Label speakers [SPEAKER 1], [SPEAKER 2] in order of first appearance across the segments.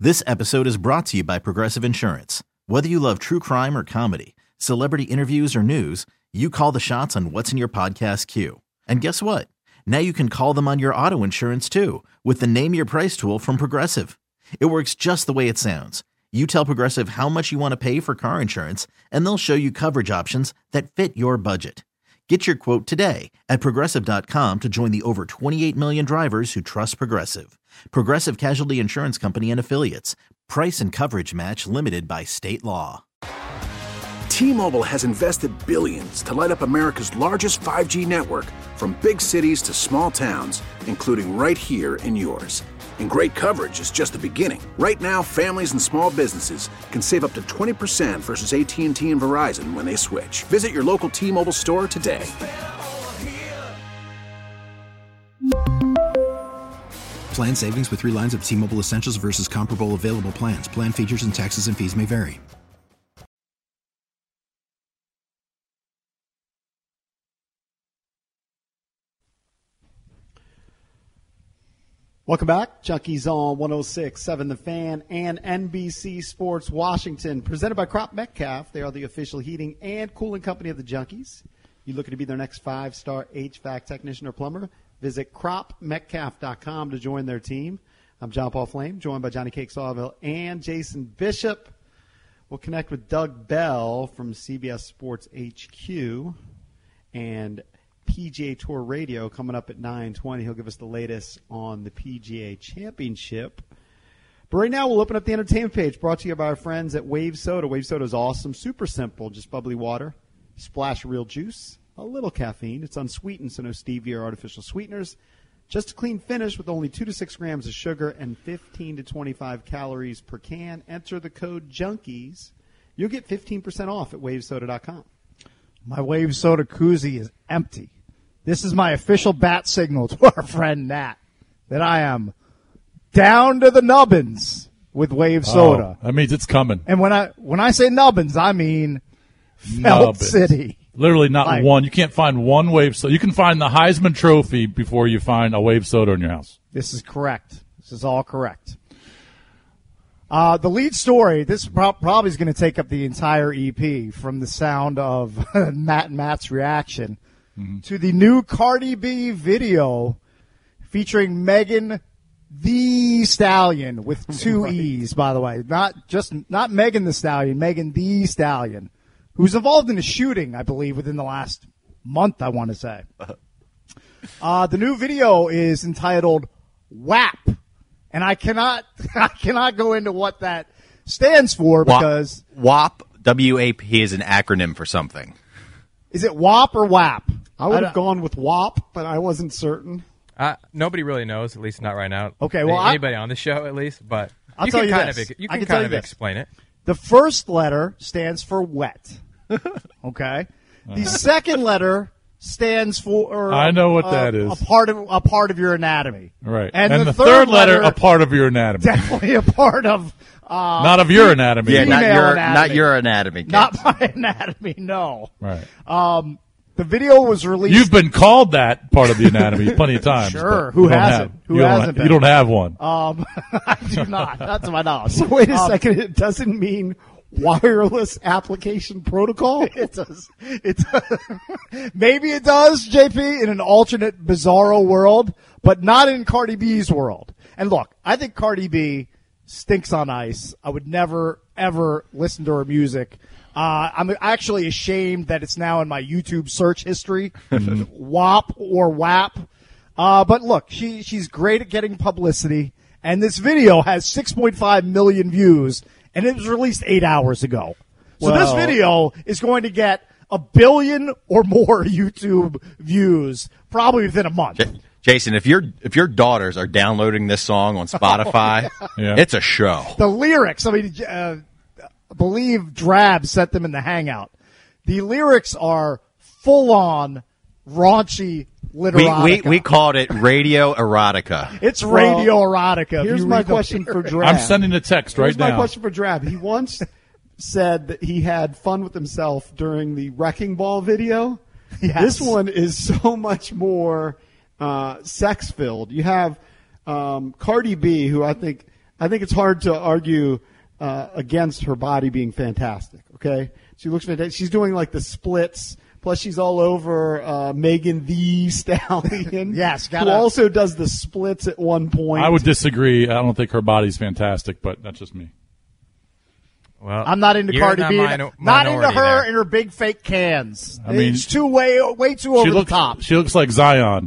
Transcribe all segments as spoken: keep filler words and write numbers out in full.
[SPEAKER 1] This episode is brought to you by Progressive Insurance. Whether you love true crime or comedy, celebrity interviews or news, you call the shots on what's in your podcast queue. And guess what? Now you can call them on your auto insurance too with the Name Your Price tool from Progressive. It works just the way it sounds. You tell Progressive how much you want to pay for car insurance, and they'll show you coverage options that fit your budget. Get your quote today at Progressive dot com to join the over twenty-eight million drivers who trust Progressive. Progressive Casualty Insurance Company and Affiliates. Price and coverage match limited by state law.
[SPEAKER 2] T-Mobile has invested billions to light up America's largest five G network, from big cities to small towns, including right here in yours. And great coverage is just the beginning. Right now, families and small businesses can save up to twenty percent versus A T and T and Verizon when they switch. Visit your local T-Mobile store today.
[SPEAKER 3] Plan savings with three lines of T-Mobile Essentials versus comparable available plans. Plan features and taxes and fees may vary.
[SPEAKER 4] Welcome back. Junkies on one oh six point seven The Fan and N B C Sports Washington, presented by Crop Metcalf. They are the official heating and cooling company of the Junkies. You looking to be their next five-star H V A C technician or plumber? Visit crop metcalf dot com to join their team. I'm John Paul Flame, joined by Johnny Cake Sawville and Jason Bishop. We'll connect with Doug Bell from C B S Sports H Q and P G A Tour Radio coming up at nine twenty. He'll give us the latest on the P G A Championship. But right now, we'll open up the entertainment page, brought to you by our friends at Wave Soda. Wave Soda is awesome, super simple, just bubbly water, splash of real juice, a little caffeine. It's unsweetened, so no stevia or artificial sweeteners. Just a clean finish with only two to six grams of sugar and fifteen to twenty-five calories per can. Enter the code JUNKIES. You'll get fifteen percent off at wave soda dot com.
[SPEAKER 5] My Wave Soda koozie is empty. This is my official bat signal to our friend Nat that I am down to the nubbins with Wave Soda.
[SPEAKER 6] Oh, that means it's coming.
[SPEAKER 5] And when I when I say nubbins, I mean Felt City.
[SPEAKER 6] Literally not
[SPEAKER 5] like,
[SPEAKER 6] one. You can't find one Wave Soda. You can find the Heisman Trophy before you find a Wave Soda in your house.
[SPEAKER 5] This is correct. This is all correct. Uh, the lead story, this pro- probably is going to take up the entire E P, from the sound of Matt and Matt's reaction mm-hmm. to the new Cardi B video featuring Megan Thee Stallion with two right. E's, by the way. Not just not Megan the Stallion, Megan Thee Stallion, who's involved in a shooting, I believe, within the last month, I want to say. Uh, the new video is entitled W A P. And I cannot, I cannot go into what that stands for because
[SPEAKER 7] W A P, W A P is an acronym for something.
[SPEAKER 5] Is it W A P or W A P?
[SPEAKER 4] I would have gone with W A P, but I wasn't certain.
[SPEAKER 8] Uh, nobody really knows, at least not right now.
[SPEAKER 5] Okay, well,
[SPEAKER 8] anybody
[SPEAKER 5] I,
[SPEAKER 8] on the show at least, but
[SPEAKER 5] I'll
[SPEAKER 8] you
[SPEAKER 5] tell
[SPEAKER 8] can
[SPEAKER 5] you
[SPEAKER 8] kind
[SPEAKER 5] this.
[SPEAKER 8] of you
[SPEAKER 5] I
[SPEAKER 8] can,
[SPEAKER 5] can
[SPEAKER 8] kind of
[SPEAKER 5] this.
[SPEAKER 8] explain it.
[SPEAKER 5] The first letter stands for wet. Okay, uh-huh. The second letter stands for
[SPEAKER 6] I know what
[SPEAKER 5] uh,
[SPEAKER 6] that is.
[SPEAKER 5] A part of a part of your anatomy.
[SPEAKER 6] Right.
[SPEAKER 5] And,
[SPEAKER 6] and
[SPEAKER 5] the,
[SPEAKER 6] the
[SPEAKER 5] third,
[SPEAKER 6] third letter,
[SPEAKER 5] letter
[SPEAKER 6] a part of your anatomy.
[SPEAKER 5] Definitely a part of uh,
[SPEAKER 6] not of your anatomy.
[SPEAKER 7] Yeah, not your
[SPEAKER 5] anatomy.
[SPEAKER 7] not your anatomy. Kids.
[SPEAKER 5] Not my anatomy, no.
[SPEAKER 6] Right.
[SPEAKER 5] Um the video was released.
[SPEAKER 6] You've been called that part of the anatomy plenty of times.
[SPEAKER 5] Sure. Who hasn't?
[SPEAKER 6] Have,
[SPEAKER 5] Who
[SPEAKER 6] you
[SPEAKER 5] hasn't
[SPEAKER 6] don't,
[SPEAKER 5] been?
[SPEAKER 6] You don't have one.
[SPEAKER 5] Um I do not. That's my knowledge.
[SPEAKER 4] So wait a
[SPEAKER 5] um,
[SPEAKER 4] second, it doesn't mean wireless application protocol?
[SPEAKER 5] It does. It does. Maybe it does, J P, in an alternate bizarro world, but not in Cardi B's world. And look, I think Cardi B stinks on ice. I would never, ever listen to her music. Uh, I'm actually ashamed that it's now in my YouTube search history, W A P or W A P. Uh, but look, she she's great at getting publicity, and this video has six point five million views. And it was released eight hours ago. So well, this video is going to get a billion or more YouTube views probably within a month.
[SPEAKER 7] J- Jason, if your if your daughters are downloading this song on Spotify, oh, yeah. It's a show.
[SPEAKER 5] The lyrics, I mean, uh, I believe Drab sent them in the Hangout. The lyrics are full-on raunchy literotica.
[SPEAKER 7] We, we, we called it radio erotica.
[SPEAKER 5] It's radio well, erotica.
[SPEAKER 4] Here's my question for Drab.
[SPEAKER 6] I'm sending a text right
[SPEAKER 4] here's
[SPEAKER 6] now.
[SPEAKER 4] Here's my question for Drab. He once said that he had fun with himself during the Wrecking Ball video. Yes. This one is so much more uh, sex-filled. You have um, Cardi B, who I think I think it's hard to argue uh, against her body being fantastic. Okay, she looks fantastic. She's doing like the splits. Plus, she's all over uh, Megan the Stallion.
[SPEAKER 5] Yes,
[SPEAKER 4] who also does the splits at one point.
[SPEAKER 6] I would disagree. I don't think her body's fantastic, but that's just me.
[SPEAKER 8] Well,
[SPEAKER 5] I'm not into
[SPEAKER 8] you're
[SPEAKER 5] Cardi
[SPEAKER 8] in
[SPEAKER 5] B.
[SPEAKER 8] the mino-
[SPEAKER 5] not into
[SPEAKER 8] minority
[SPEAKER 5] her
[SPEAKER 8] there.
[SPEAKER 5] and her big fake cans.
[SPEAKER 6] I mean,
[SPEAKER 5] it's too way way too over
[SPEAKER 6] she
[SPEAKER 5] the
[SPEAKER 6] looks,
[SPEAKER 5] top.
[SPEAKER 6] She looks like Zion.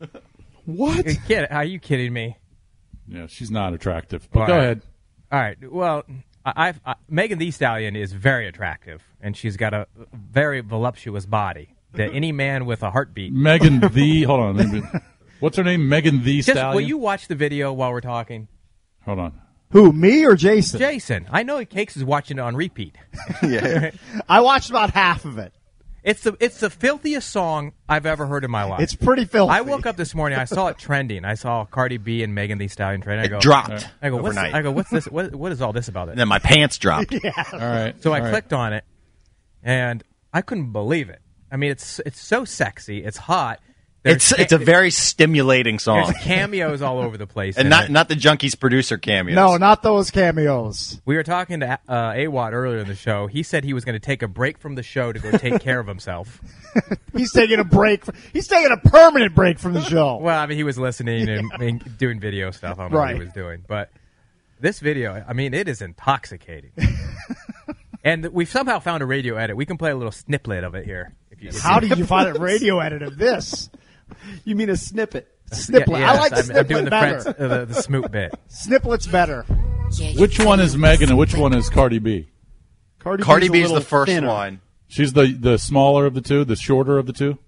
[SPEAKER 4] What?
[SPEAKER 8] Are you kidding, are you kidding me?
[SPEAKER 6] Yeah, she's not attractive. But
[SPEAKER 8] All
[SPEAKER 6] go
[SPEAKER 8] right.
[SPEAKER 6] ahead.
[SPEAKER 8] All right. Well, I, I've, I, Megan Thee Stallion is very attractive, and she's got a very voluptuous body that any man with a heartbeat.
[SPEAKER 6] Megan the hold on. Maybe, what's her name? Megan the
[SPEAKER 8] Just,
[SPEAKER 6] Stallion.
[SPEAKER 8] will you watch the video while we're talking?
[SPEAKER 6] Hold on.
[SPEAKER 5] Who, me or Jason?
[SPEAKER 8] Jason. I know Cakes is watching it on repeat.
[SPEAKER 7] Yeah.
[SPEAKER 5] I watched about half of it.
[SPEAKER 8] It's the it's the filthiest song I've ever heard in my life.
[SPEAKER 5] It's pretty filthy.
[SPEAKER 8] I woke up this morning. I saw it trending. I saw Cardi B and Megan Thee Stallion trending. I go,
[SPEAKER 7] It dropped
[SPEAKER 8] I go, what's,
[SPEAKER 7] overnight.
[SPEAKER 8] I go, what's this? What, what is all this about? It?
[SPEAKER 7] And then my pants dropped.
[SPEAKER 5] yeah.
[SPEAKER 6] All right.
[SPEAKER 8] So I
[SPEAKER 6] all right.
[SPEAKER 8] clicked on it, and I couldn't believe it. I mean, it's it's so sexy. It's hot. There's
[SPEAKER 7] It's it's a very stimulating song,
[SPEAKER 8] There's cameos all over the place.
[SPEAKER 7] and
[SPEAKER 8] in
[SPEAKER 7] not
[SPEAKER 8] it.
[SPEAKER 7] not the Junkies producer cameos.
[SPEAKER 5] No, not those cameos.
[SPEAKER 8] We were talking to uh, A-Watt earlier in the show. He said he was going to take a break from the show to go take care of himself.
[SPEAKER 5] He's taking a break. He's taking a permanent break from the show.
[SPEAKER 8] Well, I mean, he was listening and, and doing video stuff. I don't know
[SPEAKER 5] Right.
[SPEAKER 8] what he was doing. But this video, I mean, it is intoxicating. And we've somehow found a radio edit. We can play a little snippet of it here. If you, if
[SPEAKER 5] How
[SPEAKER 8] you,
[SPEAKER 5] did you find a radio edit of this?
[SPEAKER 4] You mean a snippet?
[SPEAKER 5] Snipplet.
[SPEAKER 8] Yeah,
[SPEAKER 5] I like the
[SPEAKER 8] yes, I'm, I'm doing
[SPEAKER 5] snipplet
[SPEAKER 8] the,
[SPEAKER 5] better.
[SPEAKER 8] French, uh, the, the smoot bit.
[SPEAKER 5] Sniplet's better.
[SPEAKER 6] Which one is Megan and which one is Cardi B?
[SPEAKER 4] Cardi,
[SPEAKER 7] Cardi
[SPEAKER 4] B's
[SPEAKER 7] B
[SPEAKER 4] a
[SPEAKER 7] is the
[SPEAKER 4] little
[SPEAKER 7] first
[SPEAKER 4] thinner.
[SPEAKER 7] one.
[SPEAKER 6] She's the the smaller of the two, the shorter of the two.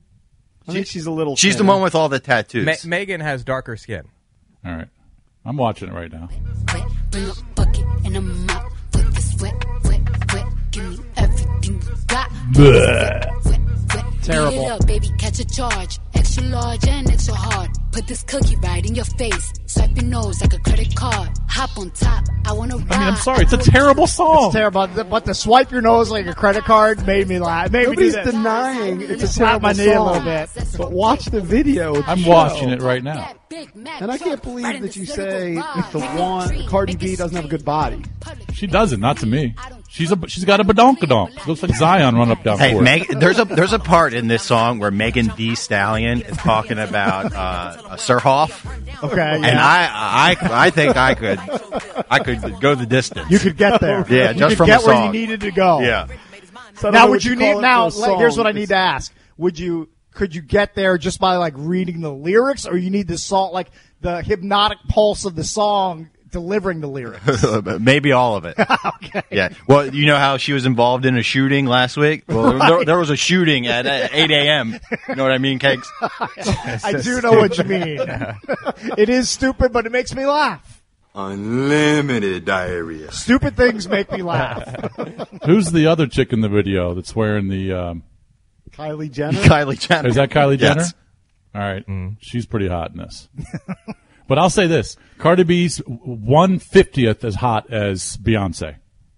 [SPEAKER 4] I think she's a little.
[SPEAKER 7] She's the
[SPEAKER 4] thinner.
[SPEAKER 7] one with all the tattoos.
[SPEAKER 8] Ma- Megan has darker skin.
[SPEAKER 6] All right. I'm watching it right now.
[SPEAKER 9] Wet, bring a bucket and a mop for this wet, wet, wet. Give me everything you got. Wet, wet.
[SPEAKER 5] Terrible.
[SPEAKER 9] Beat it up, baby, catch a charge. Extra large and extra hard. Put this cookie right in your face. Swipe your nose like a credit card. Hop on top. I wanna ride.
[SPEAKER 6] I mean, I'm sorry. It's a terrible song.
[SPEAKER 5] It's terrible. But the swipe your nose like a credit card made me laugh. Made
[SPEAKER 4] Nobody's
[SPEAKER 5] me do that.
[SPEAKER 4] denying it's a
[SPEAKER 5] Slap
[SPEAKER 4] terrible
[SPEAKER 5] my knee a
[SPEAKER 4] song,
[SPEAKER 5] little bit.
[SPEAKER 4] but watch the video. of the
[SPEAKER 6] I'm
[SPEAKER 4] show.
[SPEAKER 6] watching it right now.
[SPEAKER 4] And I can't believe that you say the one Cardi B doesn't have a good body.
[SPEAKER 6] She doesn't. Not to me. She's a she's got a badonkadonk. She looks like Zion run up down
[SPEAKER 7] Hey,
[SPEAKER 6] court.
[SPEAKER 7] Meg, there's a there's a part in this song where Megan Thee Stallion is talking about uh, Surhoff,
[SPEAKER 5] Okay,
[SPEAKER 7] and
[SPEAKER 5] yeah.
[SPEAKER 7] I I I think I could I could go the distance.
[SPEAKER 5] You could get there.
[SPEAKER 7] Yeah,
[SPEAKER 5] you
[SPEAKER 7] just
[SPEAKER 5] could
[SPEAKER 7] from
[SPEAKER 5] get
[SPEAKER 7] the
[SPEAKER 5] where
[SPEAKER 7] song.
[SPEAKER 5] you needed to go.
[SPEAKER 7] Yeah.
[SPEAKER 4] So I don't
[SPEAKER 5] Now,
[SPEAKER 4] know
[SPEAKER 5] would
[SPEAKER 4] what
[SPEAKER 5] you
[SPEAKER 4] call
[SPEAKER 5] need
[SPEAKER 4] it
[SPEAKER 5] now?
[SPEAKER 4] for a
[SPEAKER 5] Like, here's
[SPEAKER 4] song.
[SPEAKER 5] what I need to ask: Would you could you get there just by like reading the lyrics, or you need the song, like the hypnotic pulse of the song delivering the lyrics?
[SPEAKER 7] Maybe all of it.
[SPEAKER 5] Okay.
[SPEAKER 7] Yeah. Well, you know how she was involved in a shooting last week? Well, there, there was a shooting at uh, eight a.m. You know what I mean, Cakes?
[SPEAKER 5] I do know what you mean. It is stupid, but it makes me laugh.
[SPEAKER 10] Unlimited diarrhea.
[SPEAKER 5] Stupid things make me laugh.
[SPEAKER 6] Who's the other chick in the video that's wearing the? Um,
[SPEAKER 4] Kylie Jenner.
[SPEAKER 7] Kylie Jenner.
[SPEAKER 6] is that Kylie Jenner?
[SPEAKER 7] Yes.
[SPEAKER 6] All right, she's pretty hot in this. But I'll say this: Cardi B's one fiftieth as hot as Beyonce.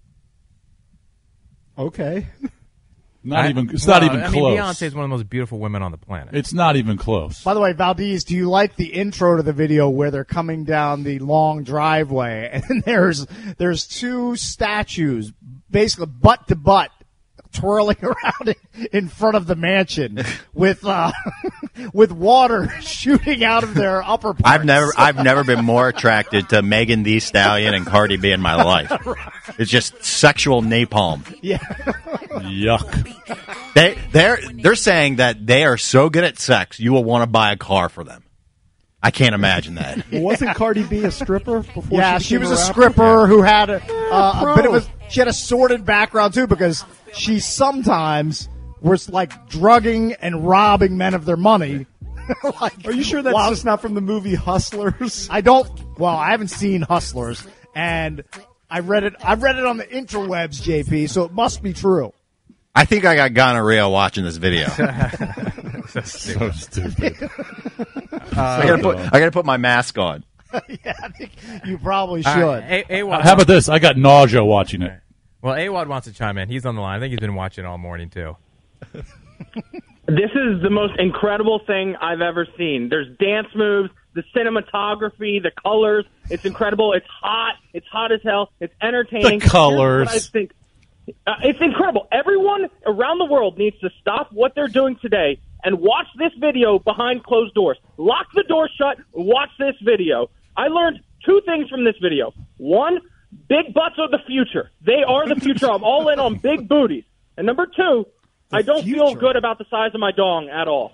[SPEAKER 4] Okay.
[SPEAKER 6] Not
[SPEAKER 8] I-
[SPEAKER 6] even. It's
[SPEAKER 8] well,
[SPEAKER 6] not even
[SPEAKER 8] I
[SPEAKER 6] close.
[SPEAKER 8] mean, Beyonce is one of the most beautiful women on the planet.
[SPEAKER 6] It's not even close.
[SPEAKER 5] By the way, Valdez, do you like the intro to the video where they're coming down the long driveway and there's there's two statues, basically butt to butt, twirling around in, in front of the mansion with uh, with water shooting out of their upper parts?
[SPEAKER 7] I've never I've never been more attracted to Megan Thee Stallion and Cardi B in my life. It's just sexual napalm.
[SPEAKER 5] Yeah.
[SPEAKER 6] Yuck.
[SPEAKER 7] They they're they're saying that they are so good at sex you will want to buy a car for them. I can't imagine that.
[SPEAKER 4] Well, wasn't Cardi B a stripper before?
[SPEAKER 5] Yeah,
[SPEAKER 4] she,
[SPEAKER 5] she
[SPEAKER 4] became
[SPEAKER 5] was a
[SPEAKER 4] rapper?
[SPEAKER 5] stripper who had a, uh, a
[SPEAKER 4] Pro.
[SPEAKER 5] bit of a she had a sordid background too, because she sometimes was like drugging and robbing men of their money. Like,
[SPEAKER 4] Are you sure that's
[SPEAKER 5] while-
[SPEAKER 4] just not from the movie Hustlers?
[SPEAKER 5] I don't. Well, I haven't seen Hustlers, and I read it. I read it on the interwebs, J P. So it must be true.
[SPEAKER 7] I think I got gonorrhea watching this video.
[SPEAKER 6] So stupid.
[SPEAKER 7] I gotta put I gotta put my mask on.
[SPEAKER 5] Yeah, I think you probably should.
[SPEAKER 8] All right, A- A-Wad
[SPEAKER 6] How about this? I got nausea watching it.
[SPEAKER 8] Well, A-Wad wants to chime in. He's on the line. I think he's been watching all morning, too.
[SPEAKER 11] This is the most incredible thing I've ever seen. There's dance moves, the cinematography, the colors. It's incredible. It's hot. It's hot as hell. It's entertaining.
[SPEAKER 6] The colors.
[SPEAKER 11] Here's what I think. Uh, it's incredible. Everyone around the world needs to stop what they're doing today and watch this video behind closed doors. Lock the door shut. Watch this video. I learned two things from this video. One, big butts are the future. They are the future. I'm all in on big booties. And number two, the I don't future. feel good about the size of my dong at all.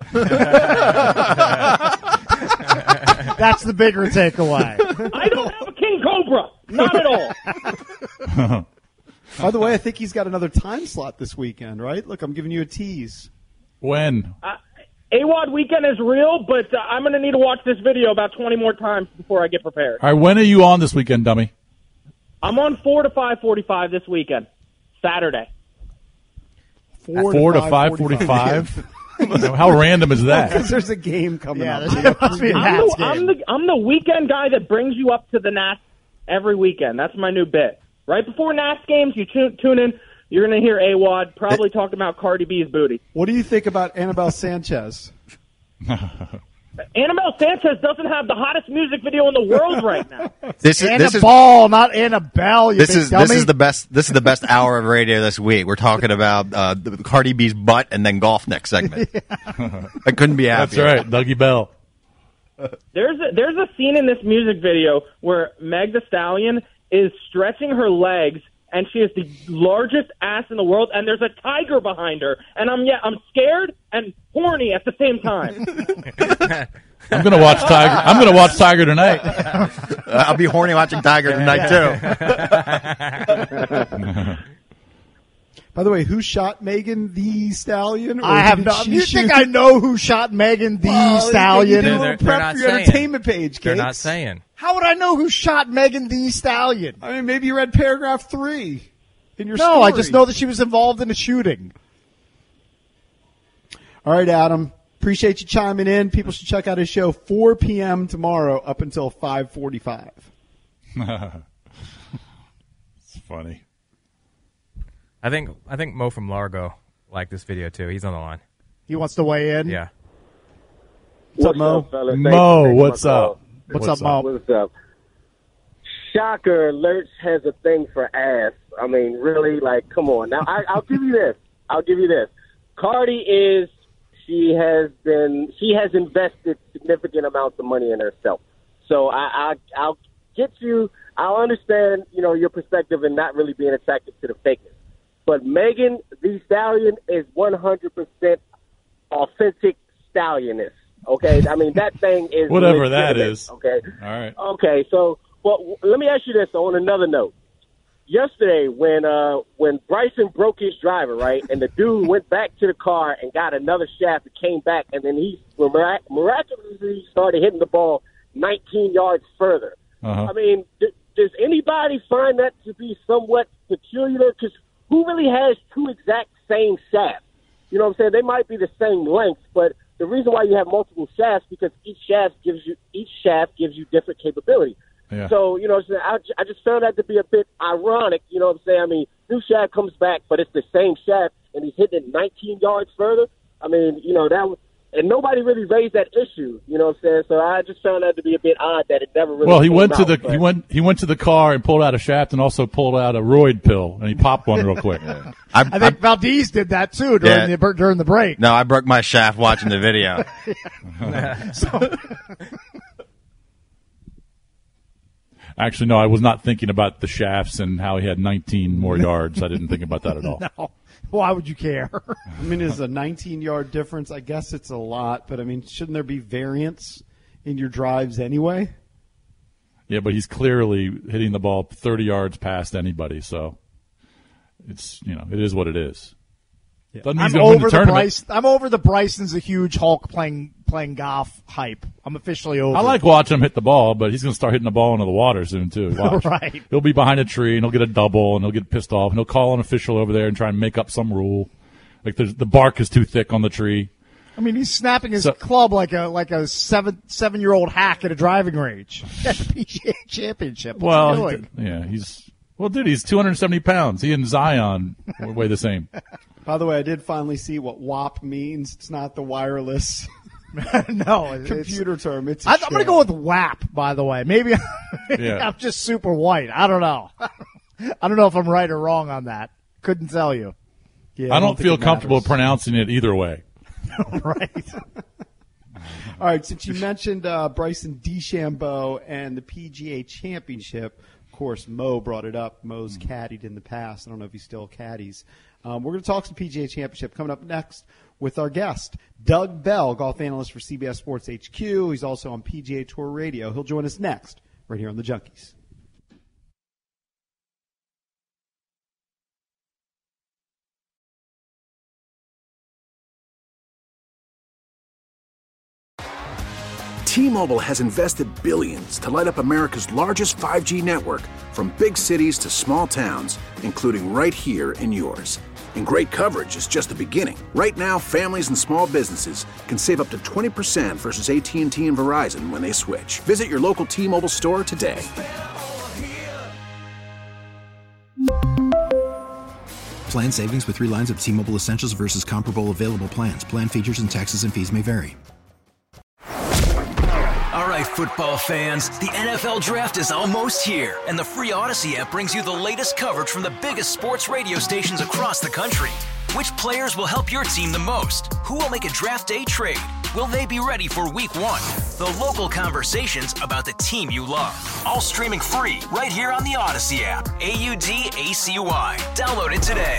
[SPEAKER 5] That's the bigger takeaway.
[SPEAKER 11] I don't have a king cobra. Not at all.
[SPEAKER 4] By the way, I think he's got another time slot this weekend, right? Look, I'm giving you a tease.
[SPEAKER 6] When?
[SPEAKER 11] Uh, A W O D weekend is real, but uh, I'm going to need to watch this video about twenty more times before I get prepared.
[SPEAKER 6] All right, when are you on this weekend, dummy?
[SPEAKER 11] I'm on four to five forty-five this weekend, Saturday.
[SPEAKER 4] Four,
[SPEAKER 6] four
[SPEAKER 4] to
[SPEAKER 6] five forty-five? How random is that?
[SPEAKER 4] Because there's a game coming
[SPEAKER 5] yeah,
[SPEAKER 4] up.
[SPEAKER 5] There must be a
[SPEAKER 11] I'm,
[SPEAKER 5] Nats
[SPEAKER 11] the,
[SPEAKER 5] game.
[SPEAKER 11] I'm, the, I'm the weekend guy that brings you up to the Nats every weekend. That's my new bit. Right before Nats games, you tune, tune in. You're going to hear A W O D probably talk about Cardi B's booty.
[SPEAKER 4] What do you think about Annabelle Sanchez?
[SPEAKER 11] Annabelle Sanchez doesn't have the hottest music video in the world right now.
[SPEAKER 7] This is this is
[SPEAKER 5] Annabelle, not Annabelle. You
[SPEAKER 7] this
[SPEAKER 5] big
[SPEAKER 7] is
[SPEAKER 5] dummy.
[SPEAKER 7] this is the best this is the best hour of radio this week. We're talking about uh, the Cardi B's butt and then golf next segment. I couldn't be happier.
[SPEAKER 6] That's right, Dougie Bell.
[SPEAKER 11] There's a, there's a scene in this music video where Meg Thee Stallion is stretching her legs, and she has the largest ass in the world, and there's a tiger behind her, and I'm yeah I'm scared and horny at the same time.
[SPEAKER 6] I'm gonna watch Tiger. I'm gonna watch Tiger tonight.
[SPEAKER 7] I'll be horny watching Tiger tonight too.
[SPEAKER 4] By the way, who shot Megan Thee Stallion? Or
[SPEAKER 5] I have
[SPEAKER 4] did
[SPEAKER 5] no.
[SPEAKER 4] she
[SPEAKER 5] You
[SPEAKER 4] shoot?
[SPEAKER 5] think I know who shot Megan Thee
[SPEAKER 4] Well,
[SPEAKER 5] Stallion?
[SPEAKER 4] You do a
[SPEAKER 8] They're-
[SPEAKER 4] little
[SPEAKER 8] they're
[SPEAKER 4] prep
[SPEAKER 8] not
[SPEAKER 4] for your
[SPEAKER 8] saying.
[SPEAKER 4] entertainment page,
[SPEAKER 8] They're
[SPEAKER 4] Gates.
[SPEAKER 8] not saying.
[SPEAKER 5] How would I know who shot Megan Thee Stallion?
[SPEAKER 4] I mean, maybe you read paragraph three in your
[SPEAKER 5] No,
[SPEAKER 4] story.
[SPEAKER 5] I just know that she was involved in a shooting.
[SPEAKER 4] All right, Adam. Appreciate you chiming in. People should check out his show four p.m. tomorrow up until five forty-five.
[SPEAKER 6] It's funny.
[SPEAKER 8] I think I think Mo from Largo liked this video too. He's on the line.
[SPEAKER 5] He wants to weigh in.
[SPEAKER 8] Yeah.
[SPEAKER 4] What's up, Mo?
[SPEAKER 12] fellas?
[SPEAKER 6] Mo,
[SPEAKER 12] Thanks for taking
[SPEAKER 6] what's
[SPEAKER 12] my call.
[SPEAKER 6] up?
[SPEAKER 5] What's,
[SPEAKER 6] What's
[SPEAKER 5] up, Mo?
[SPEAKER 12] What's up? Shocker, Lurch has a thing for ass. I mean, really, like, come on. Now, I, I'll give you this. I'll give you this. Cardi is, she has been, she has invested significant amounts of money in herself. So I, I, I'll get you, I'll understand, you know, your perspective and not really being attracted to the fakeness. But Megan Thee Stallion is one hundred percent authentic stallioness. Okay, I mean that thing is
[SPEAKER 6] Whatever that
[SPEAKER 12] legitimate,
[SPEAKER 6] is.
[SPEAKER 12] Okay,
[SPEAKER 6] All right.
[SPEAKER 12] okay. So, well, w- let me ask you this on another note. Yesterday, when uh, when Bryson broke his driver, right, and the dude went back to the car and got another shaft and came back, and then he mirac- miraculously started hitting the ball nineteen yards further.
[SPEAKER 6] Uh-huh.
[SPEAKER 12] I mean, d- does anybody find that to be somewhat peculiar? Because who really has two exact same shafts? You know what I'm saying? They might be the same length, but the reason why you have multiple shafts because each shaft gives you each shaft gives you different capability.
[SPEAKER 6] Yeah.
[SPEAKER 12] So, you know, I, I just found that to be a bit ironic. You know what I'm saying? I mean, new shaft comes back, but it's the same shaft, and he's hitting it nineteen yards further. I mean, you know, that was, and nobody really raised that issue. You know what I'm saying? So I just found that to be a bit odd that it never really.
[SPEAKER 6] Well, he
[SPEAKER 12] came
[SPEAKER 6] went to
[SPEAKER 12] out,
[SPEAKER 6] the
[SPEAKER 12] but-
[SPEAKER 6] he went he went to the car and pulled out a shaft and also pulled out a roid pill and he popped one real quick.
[SPEAKER 7] I,
[SPEAKER 5] I think Valdez did that too during
[SPEAKER 7] Yeah.
[SPEAKER 5] the during the break.
[SPEAKER 7] No, I broke my shaft watching the video.
[SPEAKER 6] Actually, no, I was not thinking about the shafts and how he had nineteen more yards. I didn't think about that at all.
[SPEAKER 5] No. Why would you care?
[SPEAKER 4] I mean, it's a nineteen-yard difference. I guess it's a lot, but I mean, shouldn't there be variance in your drives anyway?
[SPEAKER 6] Yeah, but he's clearly hitting the ball thirty yards past anybody, so it's you know it is what it is. Doesn't mean
[SPEAKER 5] I'm
[SPEAKER 6] he's gonna win
[SPEAKER 5] over
[SPEAKER 6] the
[SPEAKER 5] the
[SPEAKER 6] tournament.
[SPEAKER 5] Bryce. I'm over the Bryson's a huge Hulk playing playing golf hype. I'm officially over.
[SPEAKER 6] I like watching him hit the ball, but he's going to start hitting the ball into the water soon too. Watch.
[SPEAKER 5] Right.
[SPEAKER 6] He'll be behind a tree and he'll get a double and he'll get pissed off and he'll call an official over there and try and make up some rule, like there's, the bark is too thick on the tree.
[SPEAKER 5] I mean, he's snapping his
[SPEAKER 6] So-
[SPEAKER 5] club like a like a seven seven year old hack at a driving range at the P G A Championship. What's
[SPEAKER 6] well,
[SPEAKER 5] he
[SPEAKER 6] he
[SPEAKER 5] doing?
[SPEAKER 6] d- yeah, he's well, dude. He's two hundred seventy pounds. He and Zion weigh the same.
[SPEAKER 4] By the way, I did finally see what W A P means. It's not the wireless
[SPEAKER 5] no, it's,
[SPEAKER 4] computer term. It's.
[SPEAKER 5] I, I'm going to go with W A P. By the way, maybe
[SPEAKER 6] Yeah.
[SPEAKER 5] I'm just super white. I don't know. I don't know if I'm right or wrong on that. Couldn't tell you.
[SPEAKER 4] Yeah,
[SPEAKER 6] I don't
[SPEAKER 4] think
[SPEAKER 6] feel
[SPEAKER 4] it
[SPEAKER 6] comfortable
[SPEAKER 4] matters.
[SPEAKER 6] pronouncing it either way.
[SPEAKER 5] Right.
[SPEAKER 4] All right, since you mentioned uh, Bryson DeChambeau and the P G A Championship, of course, Mo brought it up. Mo's caddied in the past. I don't know if he still caddies. Um, we're going to talk some P G A Championship coming up next with our guest, Doug Bell, golf analyst for C B S Sports H Q. He's also on P G A Tour Radio. He'll join us next right here on The Junkies.
[SPEAKER 2] T-Mobile has invested billions to light up America's largest five G network, from big cities to small towns, including right here in yours. And great coverage is just the beginning. Right now, families and small businesses can save up to twenty percent versus A T and T and Verizon when they switch. Visit your local T-Mobile store today.
[SPEAKER 3] Plan savings with three lines of T-Mobile Essentials versus comparable available plans. Plan features and taxes and fees may vary.
[SPEAKER 13] All right, football fans, the N F L Draft is almost here, and the free Odyssey app brings you the latest coverage from the biggest sports radio stations across the country. Which players will help your team the most? Who will make a draft day trade? Will they be ready for week one? The local conversations about the team you love. All streaming free right here on the Odyssey app. A U D A C Y. Download it today.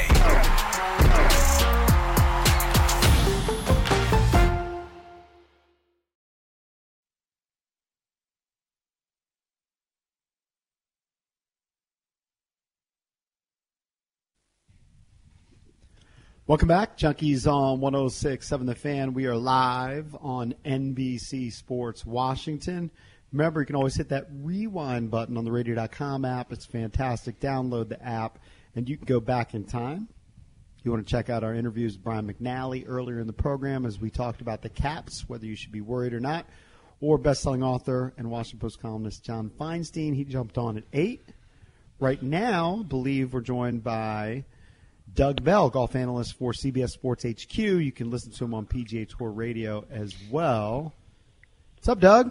[SPEAKER 4] Welcome back. Junkies on one oh six point seven The Fan. We are live on N B C Sports Washington. Remember, you can always hit that rewind button on the radio dot com app. It's fantastic. Download the app, and you can go back in time. You want to check out our interviews with Brian McNally earlier in the program as we talked about the Caps, whether you should be worried or not, or best-selling author and Washington Post columnist John Feinstein. He jumped on at eight. Right now, I believe we're joined by Doug Bell, golf analyst for C B S Sports H Q. You can listen to him on P G A Tour Radio as well. What's up, Doug?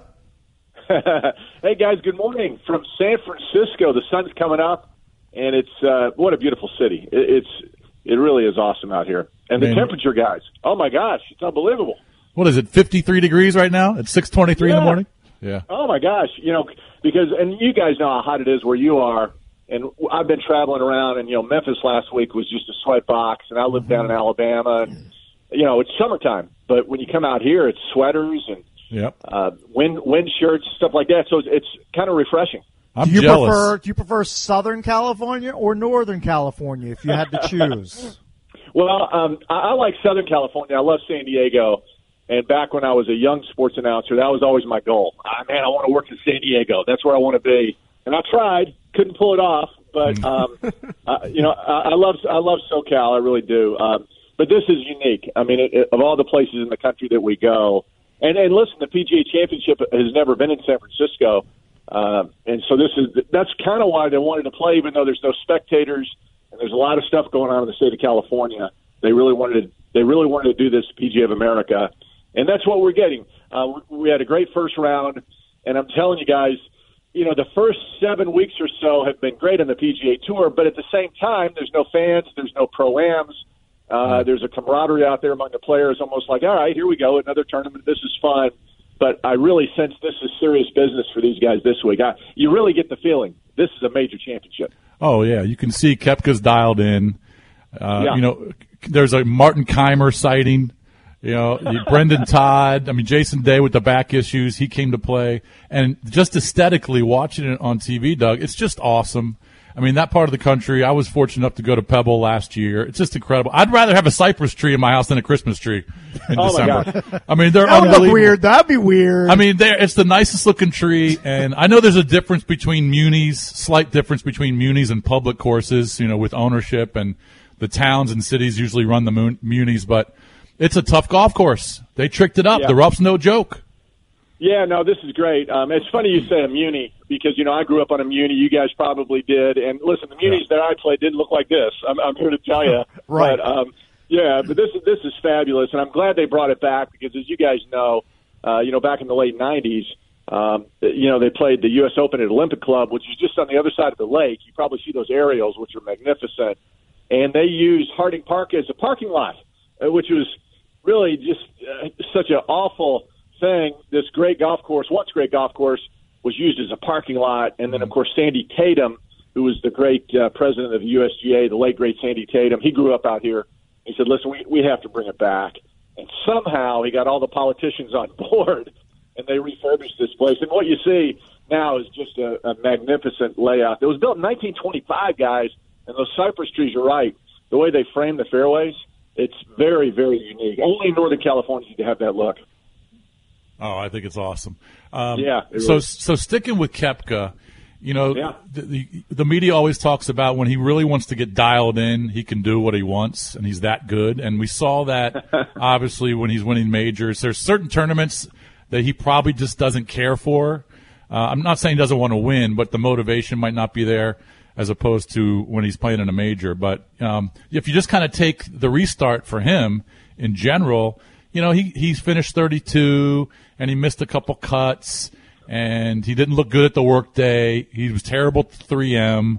[SPEAKER 14] Hey, guys, good morning. From San Francisco, the sun's coming up, and it's uh, what a beautiful city. It, it's it really is awesome out here. And the
[SPEAKER 6] Man.
[SPEAKER 14] temperature, guys, oh, my gosh, it's unbelievable.
[SPEAKER 6] What is it, fifty-three degrees right now at six twenty-three
[SPEAKER 14] Yeah.
[SPEAKER 6] in the morning? Yeah.
[SPEAKER 14] Oh, my gosh, you know, because, and you guys know how hot it is where you are. And I've been traveling around, and, you know, Memphis last week was just a sweat box, and I live down in Alabama. And, you know, it's summertime, but when you come out here, it's sweaters and
[SPEAKER 6] Yep.
[SPEAKER 14] uh, wind, wind shirts, stuff like that. So it's, it's kind of refreshing.
[SPEAKER 6] I'm
[SPEAKER 5] do you
[SPEAKER 6] jealous.
[SPEAKER 5] Prefer, do you prefer Southern California or Northern California if you had to choose?
[SPEAKER 14] Well, um, I, I like Southern California. I love San Diego. And back when I was a young sports announcer, that was always my goal. Ah, man, I want to work in San Diego. That's where I want to be. And I tried, couldn't pull it off. But um, uh, you know, I, I love I love SoCal. I really do. Um, but this is unique. I mean, it, it, of all the places in the country that we go, and and listen, the P G A Championship has never been in San Francisco, uh, and so this is that's kind of why they wanted to play, even though there's no spectators and there's a lot of stuff going on in the state of California. They really wanted to, they really wanted to do this P G A of America, and that's what we're getting. Uh, we had a great first round, and I'm telling you guys. You know, the first seven weeks or so have been great on the P G A Tour, but at the same time, there's no fans, there's no pro-ams, uh, there's a camaraderie out there among the players, almost like, all right, here we go, another tournament, this is fun. But I really sense this is serious business for these guys this week. I, you really get the feeling this is a major championship.
[SPEAKER 6] Oh, yeah, you can see Koepka's dialed in. Uh,
[SPEAKER 14] Yeah.
[SPEAKER 6] You know, there's a Martin Keimer sighting. You know, Brendan Todd, I mean, Jason Day with the back issues, he came to play. And just aesthetically, watching it on T V, Doug, it's just awesome. I mean, that part of the country, I was fortunate enough to go to Pebble last year. It's just incredible. I'd rather have a cypress tree in my house than a Christmas tree in
[SPEAKER 14] Oh, my
[SPEAKER 6] December.
[SPEAKER 14] God.
[SPEAKER 6] I mean, they're
[SPEAKER 5] That would look
[SPEAKER 6] unbelievable.
[SPEAKER 5] weird. That'd be weird.
[SPEAKER 6] I mean, they're, it's the nicest looking tree, and I know there's a difference between munis, slight difference between munis and public courses, you know, with ownership, and the towns and cities usually run the mun- munis, but it's a tough golf course. They tricked it up.
[SPEAKER 14] Yeah.
[SPEAKER 6] The rough's no joke.
[SPEAKER 14] Yeah, no, this is great. Um, it's funny you say a muni because, you know, I grew up on a muni. You guys probably did. And listen, the munis that I played didn't look like this. I'm, I'm here to tell you.
[SPEAKER 5] Right.
[SPEAKER 14] But, um, yeah, but this is, this is fabulous. And I'm glad they brought it back because, as you guys know, uh, you know, back in the late nineties, um, you know, they played the U S Open at Olympic Club, which is just on the other side of the lake. You probably see those aerials, which are magnificent. And they used Harding Park as a parking lot, uh, which was really just uh, such an awful thing. This great golf course, once great golf course, was used as a parking lot. And then, of course, Sandy Tatum, who was the great uh, president of the U S G A, the late, great Sandy Tatum, he grew up out here. He said, listen, we, we have to bring it back. And somehow he got all the politicians on board, and they refurbished this place. And what you see now is just a, a magnificent layout. It was built in nineteen twenty-five, guys, and those cypress trees, you're right. The way they frame the fairways, it's very, very unique. Only Northern California to have that look.
[SPEAKER 6] Oh, I think it's awesome. Um,
[SPEAKER 14] yeah. It
[SPEAKER 6] so,
[SPEAKER 14] was.
[SPEAKER 6] so sticking with Koepka, you know,
[SPEAKER 14] yeah.
[SPEAKER 6] the, the the media always talks about when he really wants to get dialed in, he can do what he wants, and he's that good. And we saw that obviously when he's winning majors. There's certain tournaments that he probably just doesn't care for. Uh, I'm not saying he doesn't want to win, but the motivation might not be there as opposed to when he's playing in a major. But um, if you just kind of take the restart for him in general, you know, he he's finished thirty-two and he missed a couple cuts. And he didn't look good at the workday. He was terrible at three M.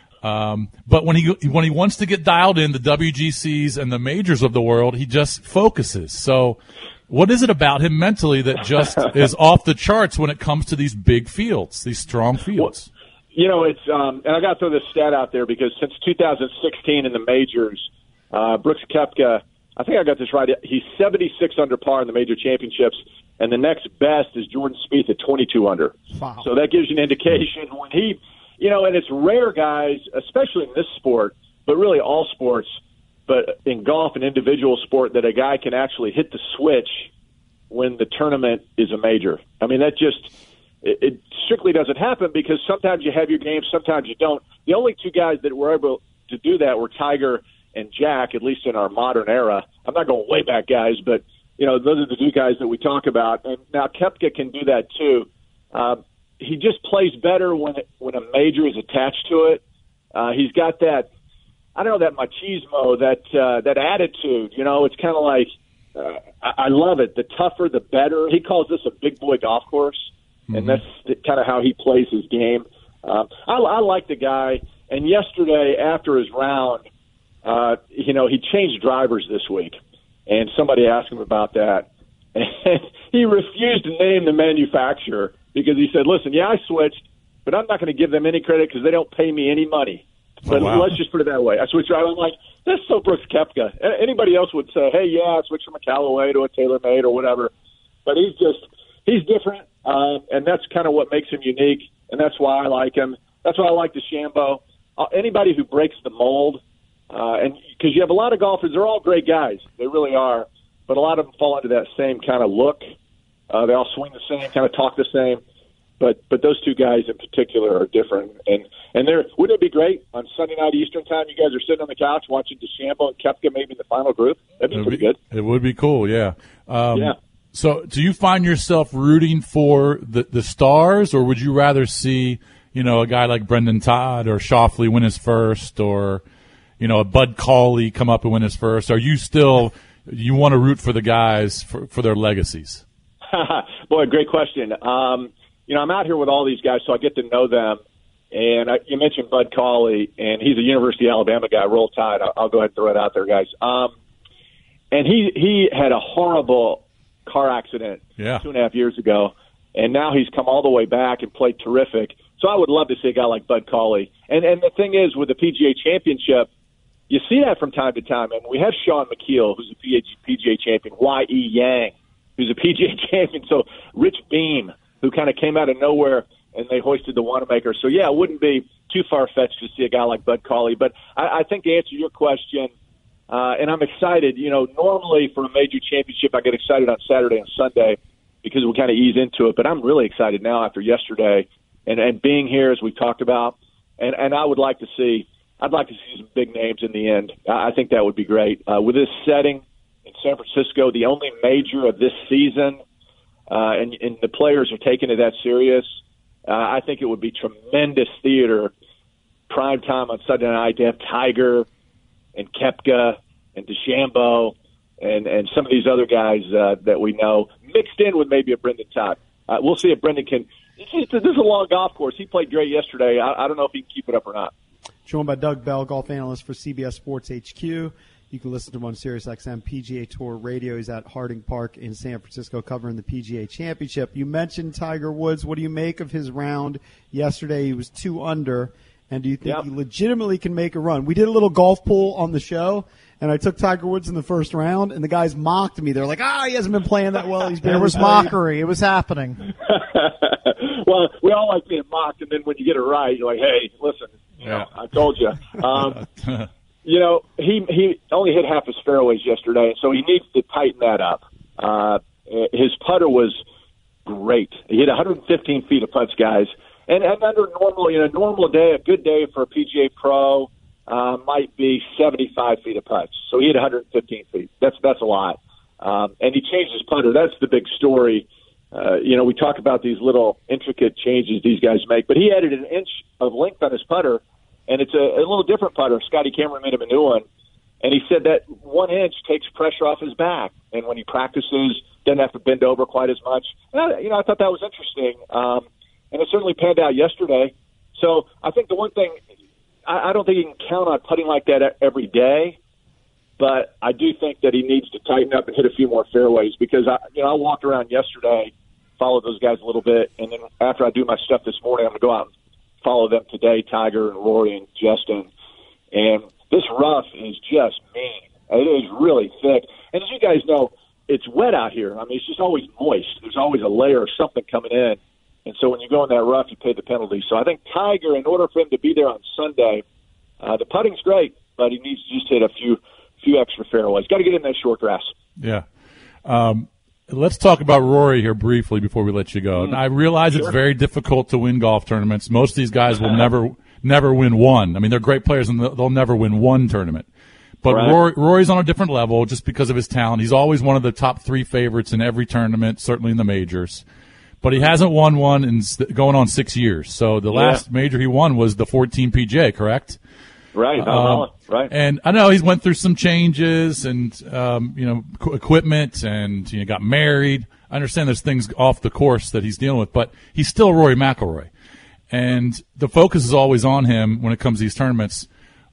[SPEAKER 6] Um, but when he when he wants to get dialed in, the W G Cs and the majors of the world, he just focuses. So what is it about him mentally that just is off the charts when it comes to these big fields, these strong fields?
[SPEAKER 14] Well, you know, it's um, and I got to throw this stat out there because since two thousand sixteen in the majors, uh, Brooks Koepka, I think I got this right, he's seventy-six under par in the major championships. And the next best is Jordan Spieth at twenty-two under.
[SPEAKER 5] Wow.
[SPEAKER 14] So that gives you an indication when he, you know, and it's rare, guys, especially in this sport, but really all sports, but in golf and individual sport, that a guy can actually hit the switch when the tournament is a major. I mean, that just, it, it strictly doesn't happen because sometimes you have your game, sometimes you don't. The only two guys that were able to do that were Tiger and Jack, at least in our modern era. I'm not going way back, guys, but you know, those are the two guys that we talk about. And now Koepka can do that too. Uh, he just plays better when it, when a major is attached to it. Uh, he's got that, I don't know, that machismo, that uh, that attitude. You know, it's kind of like, uh, I, I love it. The tougher, the better. He calls this a big boy golf course, mm-hmm. and that's kind of how he plays his game. Uh, I, I like the guy. And yesterday, after his round, uh, you know, he changed drivers this week. And somebody asked him about that. And he refused to name the manufacturer because he said, listen, yeah, I switched, but I'm not going to give them any credit because they don't pay me any money. But
[SPEAKER 6] oh, wow.
[SPEAKER 14] let's just put it that way. I switched drivers. I'm like, that's so Brooks Koepka. Anybody else would say, hey, yeah, I switched from a Callaway to a TaylorMade or whatever. But he's just, he's different, uh, and that's kind of what makes him unique, and that's why I like him. That's why I like DeChambeau. Uh, anybody who breaks the mold, Uh, and because you have a lot of golfers, they're all great guys. They really are. But a lot of them fall into that same kind of look. Uh, they all swing the same, kind of talk the same. But but those two guys in particular are different. And and they're, wouldn't it be great on Sunday night Eastern time? You guys are sitting on the couch watching DeChambeau and Koepka maybe in the final group. That'd be
[SPEAKER 6] It'd
[SPEAKER 14] pretty
[SPEAKER 6] be,
[SPEAKER 14] good.
[SPEAKER 6] It would be cool, yeah. Um,
[SPEAKER 14] yeah.
[SPEAKER 6] So do you find yourself rooting for the, the stars, or would you rather see, you know, a guy like Brendan Todd or Schauffele win his first, or you know, a Bud Cauley come up and win his first? Are you still, you want to root for the guys for, for their legacies?
[SPEAKER 14] Boy, great question. Um, you know, I'm out here with all these guys, so I get to know them. And I, you mentioned Bud Cauley, and he's a University of Alabama guy. Roll Tide. I'll, I'll go ahead and throw it out there, guys. Um, and he he had a horrible car accident
[SPEAKER 6] yeah.
[SPEAKER 14] two and a half years ago, and now he's come all the way back and played terrific. So I would love to see a guy like Bud Cauley. And and the thing is, with the P G A Championship, you see that from time to time. And we have Sean McKeel, who's a P G A champion, Y E. Yang, who's a P G A champion, so Rich Beam, who kind of came out of nowhere, and they hoisted the Wanamaker. So, yeah, it wouldn't be too far-fetched to see a guy like Bud Cauley. But I, I think to answer your question, uh, and I'm excited, you know, normally for a major championship, I get excited on Saturday and Sunday because we kind of ease into it. But I'm really excited now after yesterday and, and being here, as we talked about. And, and I would like to see – I'd like to see some big names in the end. I think that would be great. Uh, with this setting in San Francisco, the only major of this season, uh, and, and the players are taking it that serious, uh, I think it would be tremendous theater, prime time on Sunday night to have Tiger and Koepka and DeChambeau and, and some of these other guys uh, that we know. mixed in with maybe a Brendan Todd. Uh, we'll see if Brendan can. This is a long golf course. He played great yesterday. I, I don't know if he can keep it up or not.
[SPEAKER 4] Joined by Doug Bell, golf analyst for C B S Sports H Q. You can listen to him on SiriusXM P G A Tour Radio. He's at Harding Park in San Francisco covering the P G A Championship. You mentioned Tiger Woods. What do you make of his round yesterday? He was two under. And do you think yep. he legitimately can make a run? We did a little golf poll on the show, and I took Tiger Woods in the first round, and the guys mocked me. They're like, ah, he hasn't been playing that well. He's been
[SPEAKER 5] there was mockery. It was happening.
[SPEAKER 14] Well, we all like being mocked, and then when you get it right, you're like, hey, listen, you know, I told you. Um, you know, he he only hit half his fairways yesterday, so he needs to tighten that up. Uh, his putter was great. He hit one hundred fifteen feet of putts, guys. And, and under normal, you know, normal day, a good day for a P G A pro uh, might be seventy-five feet of putts. So he hit one hundred fifteen feet. That's that's a lot. Um, and he changed his putter. That's the big story. Uh, you know, we talk about these little intricate changes these guys make, but he added an inch of length on his putter, and it's a, a little different putter. Scotty Cameron made him a new one, and he said that one inch takes pressure off his back, and when he practices, doesn't have to bend over quite as much. And I, you know, I thought that was interesting. Um, And it certainly panned out yesterday. So I think the one thing, I, I don't think you can count on putting like that every day, but I do think that he needs to tighten up and hit a few more fairways because, I, you know, I walked around yesterday, followed those guys a little bit, and then after I do my stuff this morning, I'm going to go out and follow them today, Tiger and Rory and Justin. And this rough is just mean. It is really thick. And as you guys know, it's wet out here. I mean, it's just always moist. There's always a layer of something coming in. And so when you go in that rough, you pay the penalty. So I think Tiger, in order for him to be there on Sunday, uh, the putting's great, but he needs to just hit a few few extra fairways. Got to get in that short grass.
[SPEAKER 6] Yeah. Um, let's talk about Rory here briefly before we let you go. Mm. I realize sure. it's very difficult to win golf tournaments. Most of these guys will never never win one. I mean, they're great players, and they'll never win one tournament. But right. Rory, Rory's on a different level just because of his talent. He's always one of the top three favorites in every tournament, certainly in the majors. But he hasn't won one in going on six years. So the yeah. last major he won was the fourteen P G A, correct?
[SPEAKER 14] Right,
[SPEAKER 6] um,
[SPEAKER 14] right.
[SPEAKER 6] And I know he's went through some changes and um, you know equipment, and you know got married. I understand there's things off the course that he's dealing with, but he's still Rory McIlroy, and the focus is always on him when it comes to these tournaments.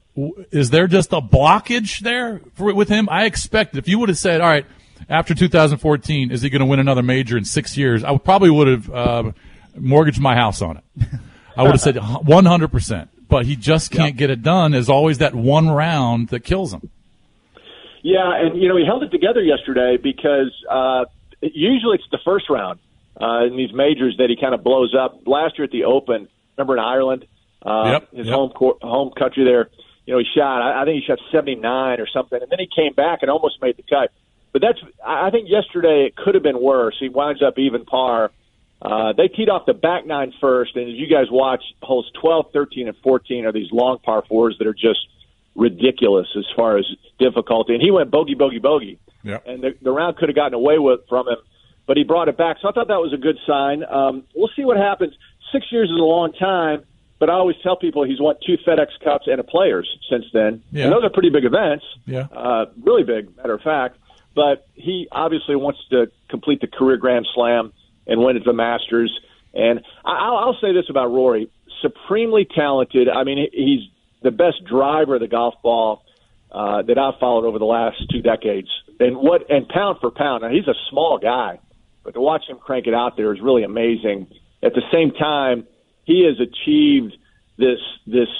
[SPEAKER 6] Is there just a blockage there for, with him? I expected if you would have said, all right, after two thousand fourteen, is he going to win another major in six years? I probably would have uh, mortgaged my house on it. I would have said one hundred percent. But he just can't yep. get it done. There's always that one round that kills him.
[SPEAKER 14] Yeah, and, you know, he held it together yesterday because uh, usually it's the first round uh, in these majors that he kind of blows up. Last year at the Open, remember in Ireland, uh,
[SPEAKER 6] yep.
[SPEAKER 14] his
[SPEAKER 6] yep.
[SPEAKER 14] home court, home country there, you know, he shot, I, I think he shot seventy-nine or something, and then he came back and almost made the cut. But that's, I think yesterday it could have been worse. He winds up even par. Uh, they teed off the back nine first, and as you guys watch, holes twelve, thirteen, and fourteen are these long par fours that are just ridiculous as far as difficulty. And he went bogey, bogey, bogey.
[SPEAKER 6] Yep.
[SPEAKER 14] And the, the round could have gotten away with from him, but he brought it back. So I thought that was a good sign. Um, we'll see what happens. Six years is a long time, but I always tell people he's won two FedEx Cups and a Players since then.
[SPEAKER 6] Yeah.
[SPEAKER 14] And those are pretty big events.
[SPEAKER 6] Yeah.
[SPEAKER 14] Uh, really big, matter of fact. But he obviously wants to complete the career Grand Slam and win at the Masters. And I'll, I'll say this about Rory. Supremely talented. I mean, he's the best driver of the golf ball uh, that I've followed over the last two decades. And what and pound for pound, now he's a small guy, but to watch him crank it out there is really amazing. At the same time, he has achieved this this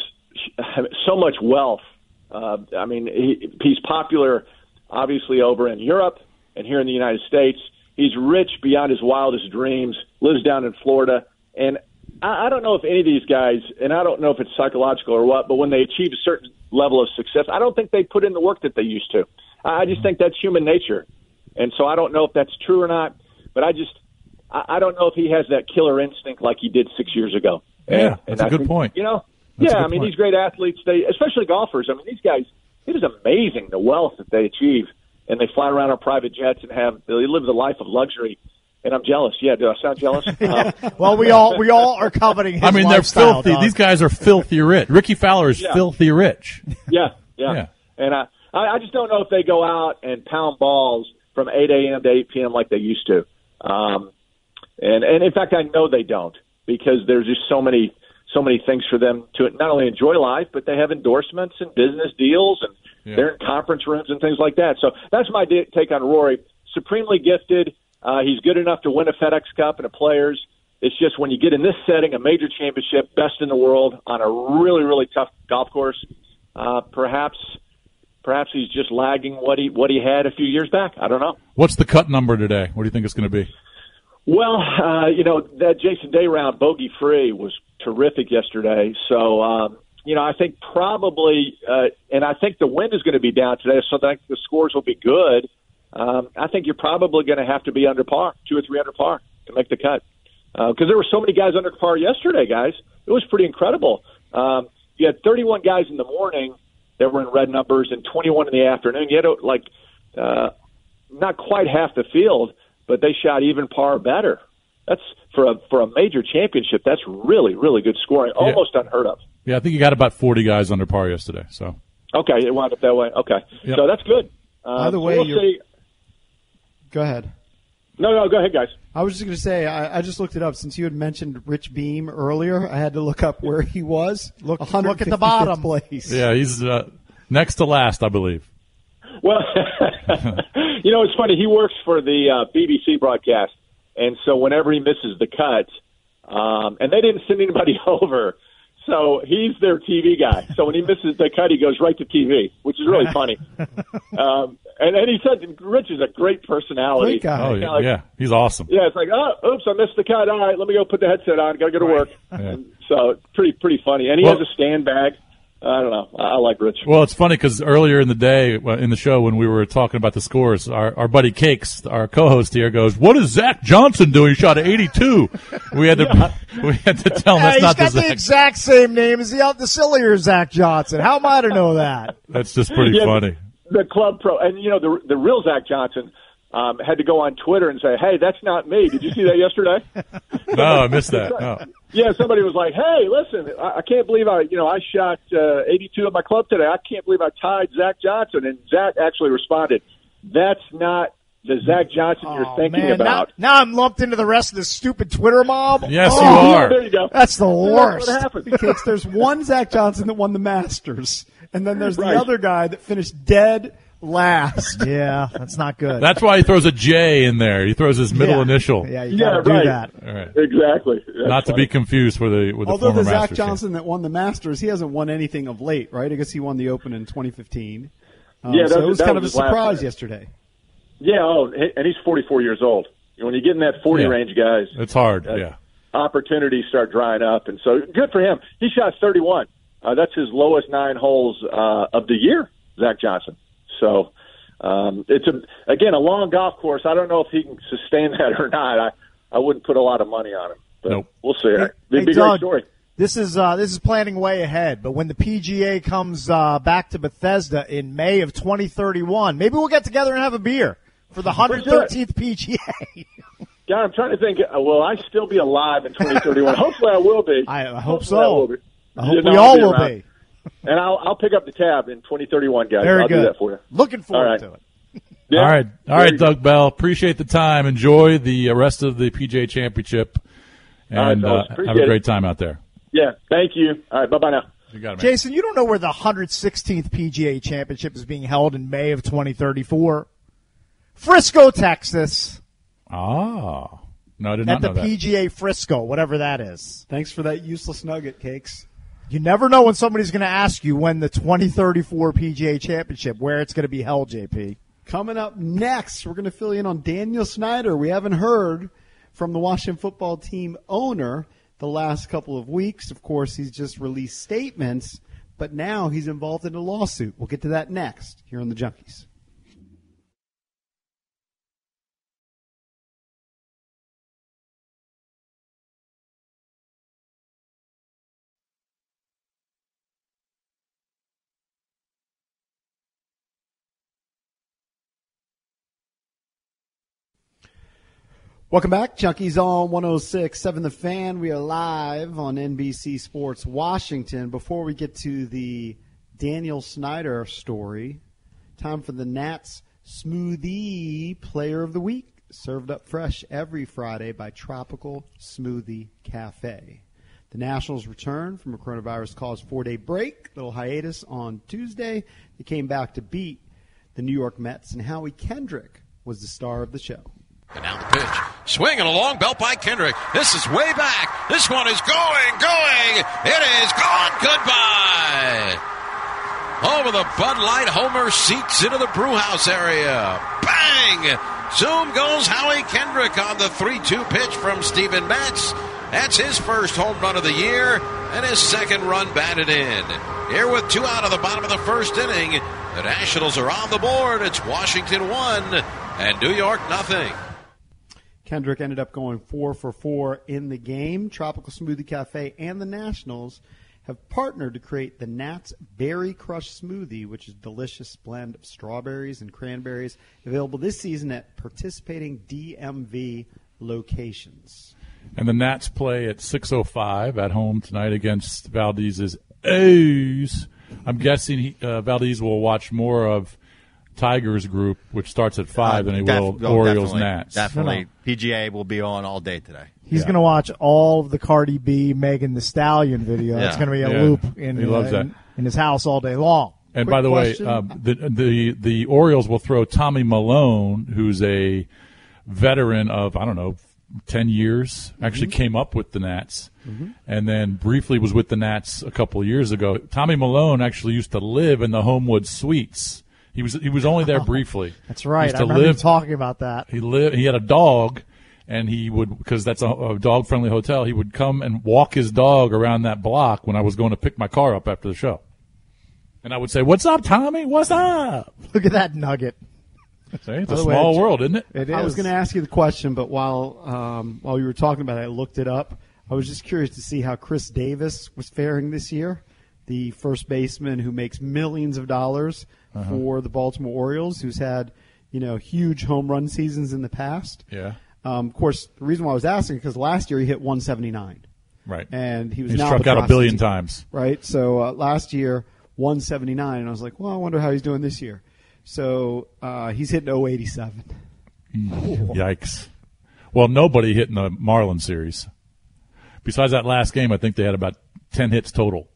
[SPEAKER 14] so much wealth. Uh, I mean, he, he's popular, obviously, over in Europe and here in the United States. He's rich beyond his wildest dreams, lives down in Florida. And I, I don't know if any of these guys, and I don't know if it's psychological or what, but when they achieve a certain level of success, I don't think they put in the work that they used to. I just think that's human nature. And so I don't know if that's true or not, but I just, I, I don't know if he has that killer instinct like he did six years ago. And,
[SPEAKER 6] yeah, that's
[SPEAKER 14] and
[SPEAKER 6] a good
[SPEAKER 14] think,
[SPEAKER 6] point.
[SPEAKER 14] You know,
[SPEAKER 6] that's
[SPEAKER 14] yeah, I mean,
[SPEAKER 6] point.
[SPEAKER 14] these great athletes, they, especially golfers, I mean, these guys, it is amazing the wealth that they achieve. And they fly around on private jets and have they live the life of luxury. And I'm jealous. Yeah, do I sound jealous? Um,
[SPEAKER 5] well, we all we all are coveting his
[SPEAKER 6] I mean,
[SPEAKER 5] lifestyle,
[SPEAKER 6] they're filthy.
[SPEAKER 5] Dog.
[SPEAKER 6] These guys are filthy rich. Ricky Fowler is
[SPEAKER 14] yeah.
[SPEAKER 6] filthy rich.
[SPEAKER 14] Yeah, yeah,
[SPEAKER 6] yeah.
[SPEAKER 14] And I, I just don't know if they go out and pound balls from eight a.m. to eight p.m. like they used to. Um, and, and in fact, I know they don't, because there's just so many so many things for them to not only enjoy life, but they have endorsements and business deals, and yeah. they're in conference rooms and things like that. So that's my take on Rory. Supremely gifted. Uh, he's good enough to win a FedEx Cup and a Players. It's just when you get in this setting, a major championship, best in the world, on a really, really tough golf course, uh, perhaps perhaps he's just lagging what he what he had a few years back. I don't know.
[SPEAKER 6] What's the cut number today? What do you think it's going to be?
[SPEAKER 14] Well, uh, you know, that Jason Day round, bogey-free, was terrific yesterday. So, um, you know, I think probably, uh, and I think the wind is going to be down today, so I think the scores will be good. Um, I think you're probably going to have to be under par, two or three under par to make the cut. Because uh, there were so many guys under par yesterday, guys. It was pretty incredible. Um, you had thirty-one guys in the morning that were in red numbers and twenty-one in the afternoon. You had, like, uh, not quite half the field, but they shot even par better. That's for a for a major championship. That's really really good scoring, almost yeah. unheard of.
[SPEAKER 6] Yeah, I think you got about forty guys under par yesterday. So
[SPEAKER 14] okay, it wound up that way. Okay, yep. So that's good. Uh,
[SPEAKER 4] By the way,
[SPEAKER 14] so we'll
[SPEAKER 4] you're...
[SPEAKER 14] see.
[SPEAKER 4] Go ahead.
[SPEAKER 14] No, no, go ahead, guys.
[SPEAKER 4] I was just going to say, I, I just looked it up. Since you had mentioned Rich Beam earlier, I had to look up where he was.
[SPEAKER 5] Look, look at the bottom.
[SPEAKER 4] Place.
[SPEAKER 6] Yeah, he's uh, next to last, I believe.
[SPEAKER 14] Well, you know, it's funny. He works for the uh, B B C broadcast, and so whenever he misses the cut, um, and they didn't send anybody over, so he's their T V guy. So when he misses the cut, he goes right to T V, which is really funny. Um, and, and he said Rich is a great personality.
[SPEAKER 4] Great guy.
[SPEAKER 6] Oh, yeah, like, yeah, he's awesome.
[SPEAKER 14] Yeah, it's like, oh, oops, I missed the cut. All right, let me go put the headset on. Got to go to work.
[SPEAKER 6] Yeah.
[SPEAKER 14] So pretty pretty funny. And he
[SPEAKER 6] well,
[SPEAKER 14] has a stand bag. I don't know. I like Rich.
[SPEAKER 6] Well, it's funny because earlier in the day, in the show, when we were talking about the scores, our, our buddy Cakes, our co-host here, goes, "What is Zach Johnson doing? He shot an eighty-two." We had to yeah. we had to tell him
[SPEAKER 5] yeah,
[SPEAKER 6] that's not the
[SPEAKER 5] Zach. He's got the exact same name as the, the sillier Zach Johnson. How am I to know that?
[SPEAKER 6] That's just pretty
[SPEAKER 14] yeah,
[SPEAKER 6] funny.
[SPEAKER 14] The, the club pro, and you know the the real Zach Johnson um, had to go on Twitter and say, "Hey, that's not me." Did you see that yesterday?
[SPEAKER 6] No, I missed that. No.
[SPEAKER 14] Yeah, somebody was like, "Hey, listen, I, I can't believe I, you know, I shot uh, eighty-two at my club today. I can't believe I tied Zach Johnson." And Zach actually responded, "That's not the Zach Johnson you're
[SPEAKER 5] oh,
[SPEAKER 14] thinking
[SPEAKER 5] man.
[SPEAKER 14] about."
[SPEAKER 5] Now, now I'm lumped into the rest of this stupid Twitter mob.
[SPEAKER 6] Yes,
[SPEAKER 5] oh,
[SPEAKER 6] you are.
[SPEAKER 14] Yeah, there you go.
[SPEAKER 5] That's the worst.
[SPEAKER 14] That's what happened.
[SPEAKER 4] Because there's one Zach Johnson that won the Masters, and then there's
[SPEAKER 14] right.
[SPEAKER 4] the other guy that finished dead last.
[SPEAKER 5] Yeah, that's not good.
[SPEAKER 6] That's why he throws a J in there. He throws his middle
[SPEAKER 5] yeah.
[SPEAKER 6] initial.
[SPEAKER 5] Yeah, you
[SPEAKER 14] Yeah,
[SPEAKER 5] gotta
[SPEAKER 14] right.
[SPEAKER 5] do that.
[SPEAKER 6] All right.
[SPEAKER 14] Exactly. That's
[SPEAKER 6] Not to
[SPEAKER 14] funny.
[SPEAKER 6] be confused with the with the
[SPEAKER 4] Although
[SPEAKER 6] former
[SPEAKER 4] the Zach
[SPEAKER 6] Masters
[SPEAKER 4] Johnson that won the Masters, he hasn't won anything of late, right? I guess he won the Open in twenty fifteen. Um,
[SPEAKER 14] Yeah, that
[SPEAKER 4] so
[SPEAKER 14] was-
[SPEAKER 4] it was
[SPEAKER 14] that
[SPEAKER 4] kind
[SPEAKER 14] was
[SPEAKER 4] of a
[SPEAKER 14] his last
[SPEAKER 4] surprise
[SPEAKER 14] one.
[SPEAKER 4] yesterday.
[SPEAKER 14] Yeah, oh, and he's forty-four years old. When you get in that forty
[SPEAKER 6] Yeah.
[SPEAKER 14] range, guys,
[SPEAKER 6] It's hard.
[SPEAKER 14] uh,
[SPEAKER 6] Yeah.
[SPEAKER 14] opportunities start drying up, and so good for him. He shot thirty-one. Uh, that's his lowest nine holes uh, of the year, Zach Johnson. So um, it's a again a long golf course. I don't know if he can sustain that or not. I I wouldn't put a lot of money on him, but
[SPEAKER 6] Nope.
[SPEAKER 14] we'll see.
[SPEAKER 5] Hey,
[SPEAKER 14] It'd
[SPEAKER 5] hey,
[SPEAKER 14] be a
[SPEAKER 5] Doug,
[SPEAKER 14] great story.
[SPEAKER 5] This is uh, this is planning way ahead. But when the P G A comes uh, back to Bethesda in May of twenty thirty-one, maybe we'll get together and have a beer for the one hundred thirteenth P G A.
[SPEAKER 14] Yeah, I'm trying to think. Uh, will I still be alive in twenty thirty-one? Hopefully, I will be.
[SPEAKER 5] I, I hope
[SPEAKER 14] Hopefully I will
[SPEAKER 5] so.
[SPEAKER 14] be.
[SPEAKER 5] I hope
[SPEAKER 14] You know,
[SPEAKER 5] we
[SPEAKER 14] I'll
[SPEAKER 5] all
[SPEAKER 14] be
[SPEAKER 5] will
[SPEAKER 14] around.
[SPEAKER 5] be.
[SPEAKER 14] And I'll I'll pick up the tab in twenty thirty-one, guys.
[SPEAKER 5] Very
[SPEAKER 14] I'll
[SPEAKER 5] good.
[SPEAKER 14] do that for you.
[SPEAKER 5] Looking forward
[SPEAKER 14] All right.
[SPEAKER 5] to it.
[SPEAKER 14] Yeah.
[SPEAKER 6] All right. All
[SPEAKER 14] There
[SPEAKER 6] right,
[SPEAKER 14] you go.
[SPEAKER 6] Doug Bell. Appreciate the time. Enjoy the rest of the P G A Championship.
[SPEAKER 14] All right,
[SPEAKER 6] And
[SPEAKER 14] fellas.
[SPEAKER 6] uh,
[SPEAKER 14] Appreciate
[SPEAKER 6] have a
[SPEAKER 14] it.
[SPEAKER 6] great time out there.
[SPEAKER 14] Yeah, thank you. All right, bye-bye now.
[SPEAKER 6] You got it, man.
[SPEAKER 5] Jason, you don't know where the one hundred sixteenth P G A Championship is being held in May of twenty thirty-four? Frisco, Texas.
[SPEAKER 6] Oh. No, I did
[SPEAKER 5] At
[SPEAKER 6] not know
[SPEAKER 5] the
[SPEAKER 6] that.
[SPEAKER 5] P G A Frisco, whatever that is.
[SPEAKER 4] Thanks for that useless nugget, Cakes.
[SPEAKER 5] You never know when somebody's going to ask you when the twenty thirty-four P G A Championship, where it's going to be held, J P.
[SPEAKER 4] Coming up next, we're going to fill you in on Daniel Snyder. We haven't heard from the Washington football team owner the last couple of weeks. Of course, he's just released statements, but now he's involved in a lawsuit. We'll get to that next here on the Junkies. Welcome back. Junkies on one oh six point seven The Fan. We are live on N B C Sports Washington. Before we get to the Daniel Snyder story, time for the Nats Smoothie Player of the Week. served up fresh every Friday by Tropical Smoothie Cafe. The Nationals returned from a coronavirus-caused four-day break, little hiatus on Tuesday. They came back to beat the New York Mets, and Howie Kendrick was the star of the show.
[SPEAKER 15] And now the pitch. Swinging a long belt by Kendrick. This is way back. This one is going, going. It is gone. Goodbye. Over the Bud Light Homer seats into the brewhouse area. Bang! Zoom goes Howie Kendrick on the three two pitch from Steven Matz. That's his first home run of the year and his second run batted in. Here with two out of the bottom of the first inning, the Nationals are on the board. It's Washington one and New York nothing.
[SPEAKER 4] Kendrick ended up going four for four in the game. Tropical Smoothie Cafe and the Nationals have partnered to create the Nats Berry Crush Smoothie, which is a delicious blend of strawberries and cranberries, available this season at participating D M V locations.
[SPEAKER 6] And the Nats play at six oh five at home tonight against Valdez's A's. I'm guessing he, uh, Valdez will watch more of Tigers group, which starts at five, uh, than he def- will oh, Orioles
[SPEAKER 7] definitely,
[SPEAKER 6] Nats.
[SPEAKER 7] Definitely. P G A will be on all day today.
[SPEAKER 5] He's
[SPEAKER 6] Yeah.
[SPEAKER 5] going to watch all of the Cardi B, Megan Thee Stallion video.
[SPEAKER 7] Yeah.
[SPEAKER 5] It's going to be a
[SPEAKER 6] Yeah.
[SPEAKER 5] loop in,
[SPEAKER 6] He loves
[SPEAKER 5] uh,
[SPEAKER 6] that.
[SPEAKER 5] in, in his house all day long.
[SPEAKER 6] And
[SPEAKER 4] Quick
[SPEAKER 6] by the
[SPEAKER 4] question.
[SPEAKER 6] way, um, the, the the Orioles will throw Tommy Malone, who's a veteran of, I don't know, ten years, actually came up with the Nats,
[SPEAKER 4] Mm-hmm.
[SPEAKER 6] and then briefly was with the Nats a couple of years ago. Tommy Malone actually used to live in the Homewood Suites. He was he was only there briefly.
[SPEAKER 5] That's
[SPEAKER 6] He
[SPEAKER 5] right.
[SPEAKER 6] used
[SPEAKER 5] I
[SPEAKER 6] to
[SPEAKER 5] remember
[SPEAKER 6] live,
[SPEAKER 5] you talking about that.
[SPEAKER 6] He lived. He had a dog, and he would, because that's a, a dog-friendly hotel, he would come and walk his dog around that block when I was going to pick my car up after the show. And I would say, "What's up, Tommy? What's up?"
[SPEAKER 5] Look at that nugget.
[SPEAKER 6] See, it's
[SPEAKER 4] By
[SPEAKER 6] a
[SPEAKER 4] the way,
[SPEAKER 6] small world, isn't it?
[SPEAKER 5] It
[SPEAKER 4] I was
[SPEAKER 5] is.
[SPEAKER 4] going to ask you the question, but while um, while you were talking about it, I looked it up. I was just curious to see how Chris Davis was faring this year, the first baseman who makes millions of dollars
[SPEAKER 6] Uh-huh.
[SPEAKER 4] for the Baltimore Orioles, who's had, you know, huge home run seasons in the past.
[SPEAKER 6] Yeah.
[SPEAKER 4] Um, of course, the reason why I was asking because last year he hit one seventy-nine.
[SPEAKER 6] Right.
[SPEAKER 4] And he was
[SPEAKER 6] He
[SPEAKER 4] now
[SPEAKER 6] struck
[SPEAKER 4] the
[SPEAKER 6] out a billion
[SPEAKER 4] prostitute.
[SPEAKER 6] times.
[SPEAKER 4] Right. So uh, last year one seventy-nine, and I was like, well, I wonder how he's doing this year. So uh, he's hitting oh eighty-seven.
[SPEAKER 6] Yikes. Well, nobody hit in the Marlins series. Besides that last game, I think they had about ten hits total.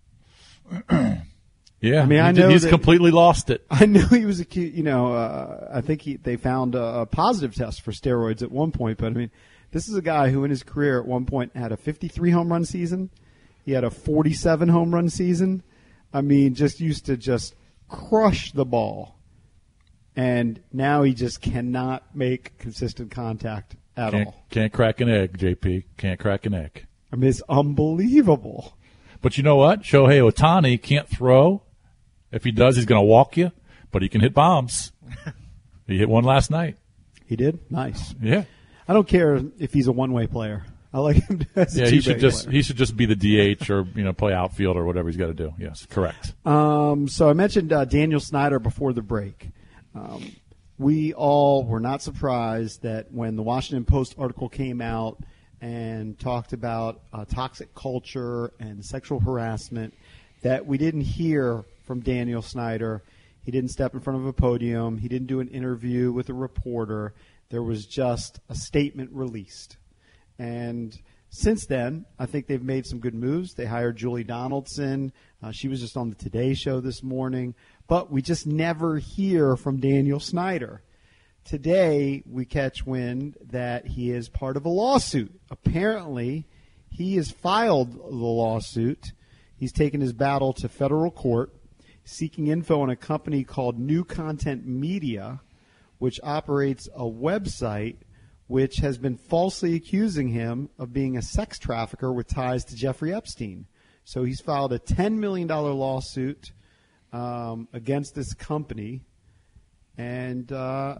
[SPEAKER 6] Yeah,
[SPEAKER 4] I mean,
[SPEAKER 6] he
[SPEAKER 4] I
[SPEAKER 6] did-
[SPEAKER 4] know
[SPEAKER 6] he's
[SPEAKER 4] that-
[SPEAKER 6] completely lost it.
[SPEAKER 4] I knew he was a cute, you know, uh, I think he, they found a, a positive test for steroids at one point, but I mean, this is a guy who in his career at one point had a fifty-three home run season. He had a forty-seven home run season. I mean, just used to just crush the ball. And now he just cannot make consistent contact at
[SPEAKER 6] Can't,
[SPEAKER 4] all.
[SPEAKER 6] can't crack an egg, J P. Can't crack an egg.
[SPEAKER 4] I mean, it's unbelievable.
[SPEAKER 6] But you know what? Shohei Ohtani can't throw. If he does, he's going to walk you, but he can hit bombs. He hit one last night.
[SPEAKER 4] He did? Nice.
[SPEAKER 6] Yeah.
[SPEAKER 4] I don't care if he's a one-way player. I like him as a
[SPEAKER 6] Yeah, he should
[SPEAKER 4] two-way
[SPEAKER 6] just
[SPEAKER 4] player.
[SPEAKER 6] he should just be the D H or you know play outfield or whatever he's got to do. Yes, correct.
[SPEAKER 4] Um, so I mentioned uh, Daniel Snyder before the break. Um, we all were not surprised that when the Washington Post article came out and talked about uh, toxic culture and sexual harassment, that we didn't hear from Daniel Snyder. He didn't step in front of a podium. He didn't do an interview with a reporter. There was just a statement released. And since then, I think they've made some good moves. They hired Julie Donaldson. Uh, she was just on the Today Show this morning. But we just never hear from Daniel Snyder. Today, we catch wind that he is part of a lawsuit. Apparently, he has filed the lawsuit. He's taken his battle to federal court, seeking info on a company called New Content Media, which operates a website which has been falsely accusing him of being a sex trafficker with ties to Jeffrey Epstein. So he's filed a ten million dollars lawsuit um, against this company. And uh,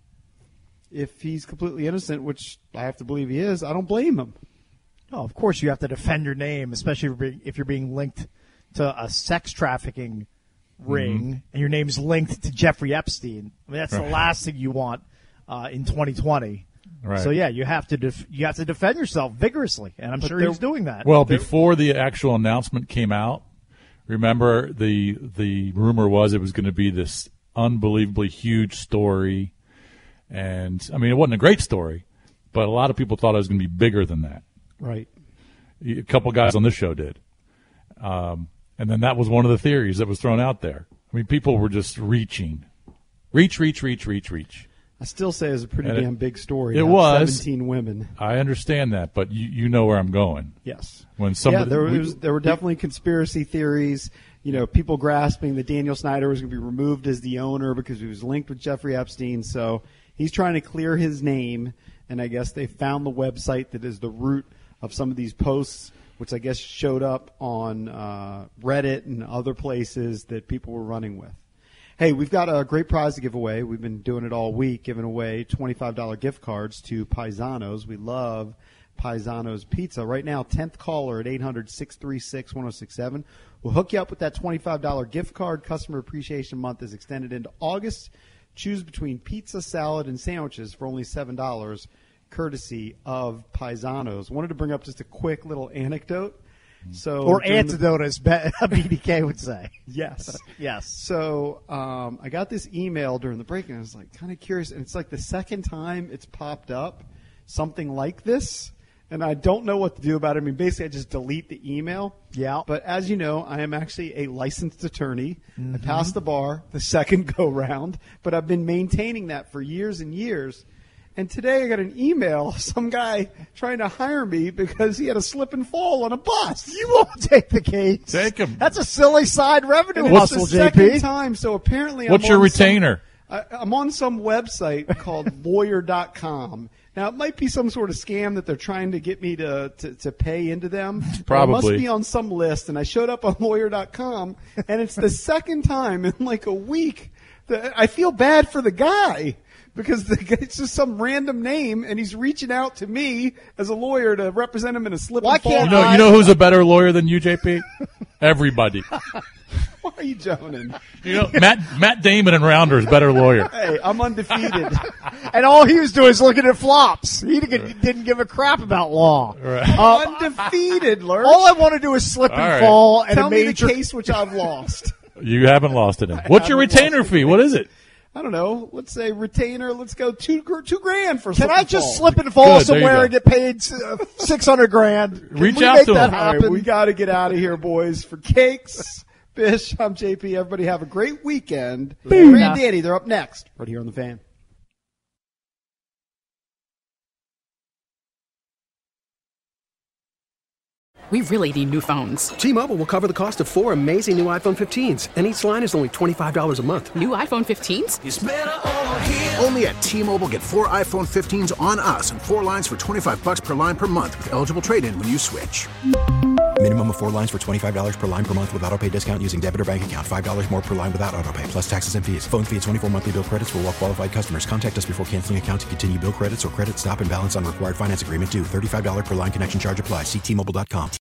[SPEAKER 4] if he's completely innocent, which I have to believe he is, I don't blame him.
[SPEAKER 5] No, of course you have to defend your name, especially if you're being, if you're being linked to a sex trafficking ring
[SPEAKER 6] Mm-hmm.
[SPEAKER 5] and your name's linked to Jeffrey Epstein. I mean, that's
[SPEAKER 6] Right.
[SPEAKER 5] the last thing you want uh, in twenty twenty.
[SPEAKER 6] Right.
[SPEAKER 5] So yeah, you have to def- you have to defend yourself vigorously, and I'm
[SPEAKER 6] But
[SPEAKER 5] sure
[SPEAKER 6] there-
[SPEAKER 5] he's doing that.
[SPEAKER 6] Well,
[SPEAKER 5] There-
[SPEAKER 6] before the actual announcement came out, remember the the rumor was it was going to be this unbelievably huge story, And, I mean, it wasn't a great story, but a lot of people thought it was going to be bigger than that.
[SPEAKER 4] Right.
[SPEAKER 6] A couple guys on this show did. Um, and then that was one of the theories that was thrown out there. I mean, people were just reaching. Reach, reach, reach, reach, reach.
[SPEAKER 4] I still say it was a pretty
[SPEAKER 6] And
[SPEAKER 4] damn
[SPEAKER 6] it,
[SPEAKER 4] big story.
[SPEAKER 6] It
[SPEAKER 4] to have
[SPEAKER 6] was.
[SPEAKER 4] seventeen women.
[SPEAKER 6] I understand that, but you, you know where I'm going.
[SPEAKER 4] Yes.
[SPEAKER 6] When somebody,
[SPEAKER 4] yeah, there
[SPEAKER 6] we-
[SPEAKER 4] was there were definitely conspiracy theories. You know, people grasping that Daniel Snyder was going to be removed as the owner because he was linked with Jeffrey Epstein. So he's trying to clear his name, and I guess they found the website that is the root of some of these posts, which I guess showed up on uh, Reddit and other places that people were running with. Hey, we've got a great prize to give away. We've been doing it all week, giving away twenty-five dollars gift cards to Paisanos. We love Paisanos Pizza. Right now, tenth caller at eight hundred, six three six, one oh six seven. We'll hook you up with that twenty-five dollars gift card. Customer Appreciation Month is extended into August. Choose between pizza, salad, and sandwiches for only seven dollars, courtesy of Paisanos. Wanted to bring up just a quick little anecdote. So
[SPEAKER 5] Or
[SPEAKER 4] during the-
[SPEAKER 5] antidote, as B D K would say.
[SPEAKER 4] Yes.
[SPEAKER 5] Yes.
[SPEAKER 4] So um, I got this email during the break, and I was like kind of curious. And it's like the second time it's popped up, something like this. And I don't know what to do about it. I mean, basically, I just delete the email.
[SPEAKER 5] Yeah.
[SPEAKER 4] But as you know, I am actually a licensed attorney.
[SPEAKER 5] Mhm.
[SPEAKER 4] I passed the bar the second go-round, but I've been maintaining that for years and years. And today I got an email, some guy trying to hire me because he had a slip and fall on a bus.
[SPEAKER 5] You won't take the case.
[SPEAKER 6] Take him.
[SPEAKER 5] That's a silly side revenue
[SPEAKER 4] And it's
[SPEAKER 5] hustle,
[SPEAKER 4] the
[SPEAKER 5] J P.
[SPEAKER 4] second time, so apparently
[SPEAKER 6] What's
[SPEAKER 4] I'm
[SPEAKER 6] your
[SPEAKER 4] on some-
[SPEAKER 6] retainer?
[SPEAKER 4] I, I'm on some website called lawyer dot com. Now, it might be some sort of scam that they're trying to get me to, to, to pay into them. But I
[SPEAKER 6] Probably.
[SPEAKER 4] must be on some list, and I showed up on lawyer dot com, and it's the second time in like a week that I feel bad for the guy. Because the guy, it's just some random name, and he's reaching out to me as a lawyer to represent him in a slip
[SPEAKER 5] Why
[SPEAKER 4] and fall.
[SPEAKER 5] can't
[SPEAKER 6] You know, you know who's a better lawyer than you, J P? Everybody.
[SPEAKER 4] Why are you joning?
[SPEAKER 6] You know, Matt Matt Damon and Rounder is better lawyer.
[SPEAKER 4] Hey, I'm undefeated.
[SPEAKER 5] And all he was doing is looking at flops. He didn't, didn't give a crap about law.
[SPEAKER 6] Right.
[SPEAKER 5] Uh,
[SPEAKER 4] undefeated, Lurch.
[SPEAKER 5] all I want to do is slip and
[SPEAKER 6] All right.
[SPEAKER 5] fall and
[SPEAKER 4] Tell
[SPEAKER 5] a
[SPEAKER 4] me
[SPEAKER 5] major
[SPEAKER 4] the case which I've lost.
[SPEAKER 6] You haven't lost it. In. What's your
[SPEAKER 4] haven't
[SPEAKER 6] retainer
[SPEAKER 4] lost it.
[SPEAKER 6] fee? What is it?
[SPEAKER 4] I don't know. Let's say retainer. Let's go two gr- two grand for.
[SPEAKER 5] Can
[SPEAKER 4] slip
[SPEAKER 5] I
[SPEAKER 4] and
[SPEAKER 5] just
[SPEAKER 4] fall.
[SPEAKER 5] slip and fall
[SPEAKER 6] Good, there you
[SPEAKER 5] somewhere
[SPEAKER 6] go.
[SPEAKER 5] and get paid uh, six hundred grand? Can
[SPEAKER 6] Reach
[SPEAKER 5] we
[SPEAKER 6] out
[SPEAKER 5] make
[SPEAKER 6] to
[SPEAKER 5] that
[SPEAKER 6] him.
[SPEAKER 4] All right,
[SPEAKER 5] happen?
[SPEAKER 4] we got to get out of here, boys. For Cakes, Bish, I'm J P. Everybody have a great weekend.
[SPEAKER 5] Boom.
[SPEAKER 4] Grand Danny, they're up next. Right here on The Fan.
[SPEAKER 16] We really need new phones.
[SPEAKER 17] T-Mobile will cover the cost of four amazing new iPhone fifteens, and each line is only twenty-five dollars a month.
[SPEAKER 16] New iPhone fifteens?
[SPEAKER 2] It's better over here. Only at T-Mobile, get four iPhone fifteens on us and four lines for twenty-five bucks per line per month with eligible trade-in when you switch.
[SPEAKER 3] Minimum of four lines for twenty-five dollars per line per month with auto pay discount using debit or bank account. five dollars more per line without auto pay, plus taxes and fees. Phone fee at twenty-four monthly bill credits for well-qualified customers. Contact us before canceling account to continue bill credits or credit stop and balance on required finance agreement due. thirty-five dollars per line connection charge applies. See T Mobile dot com.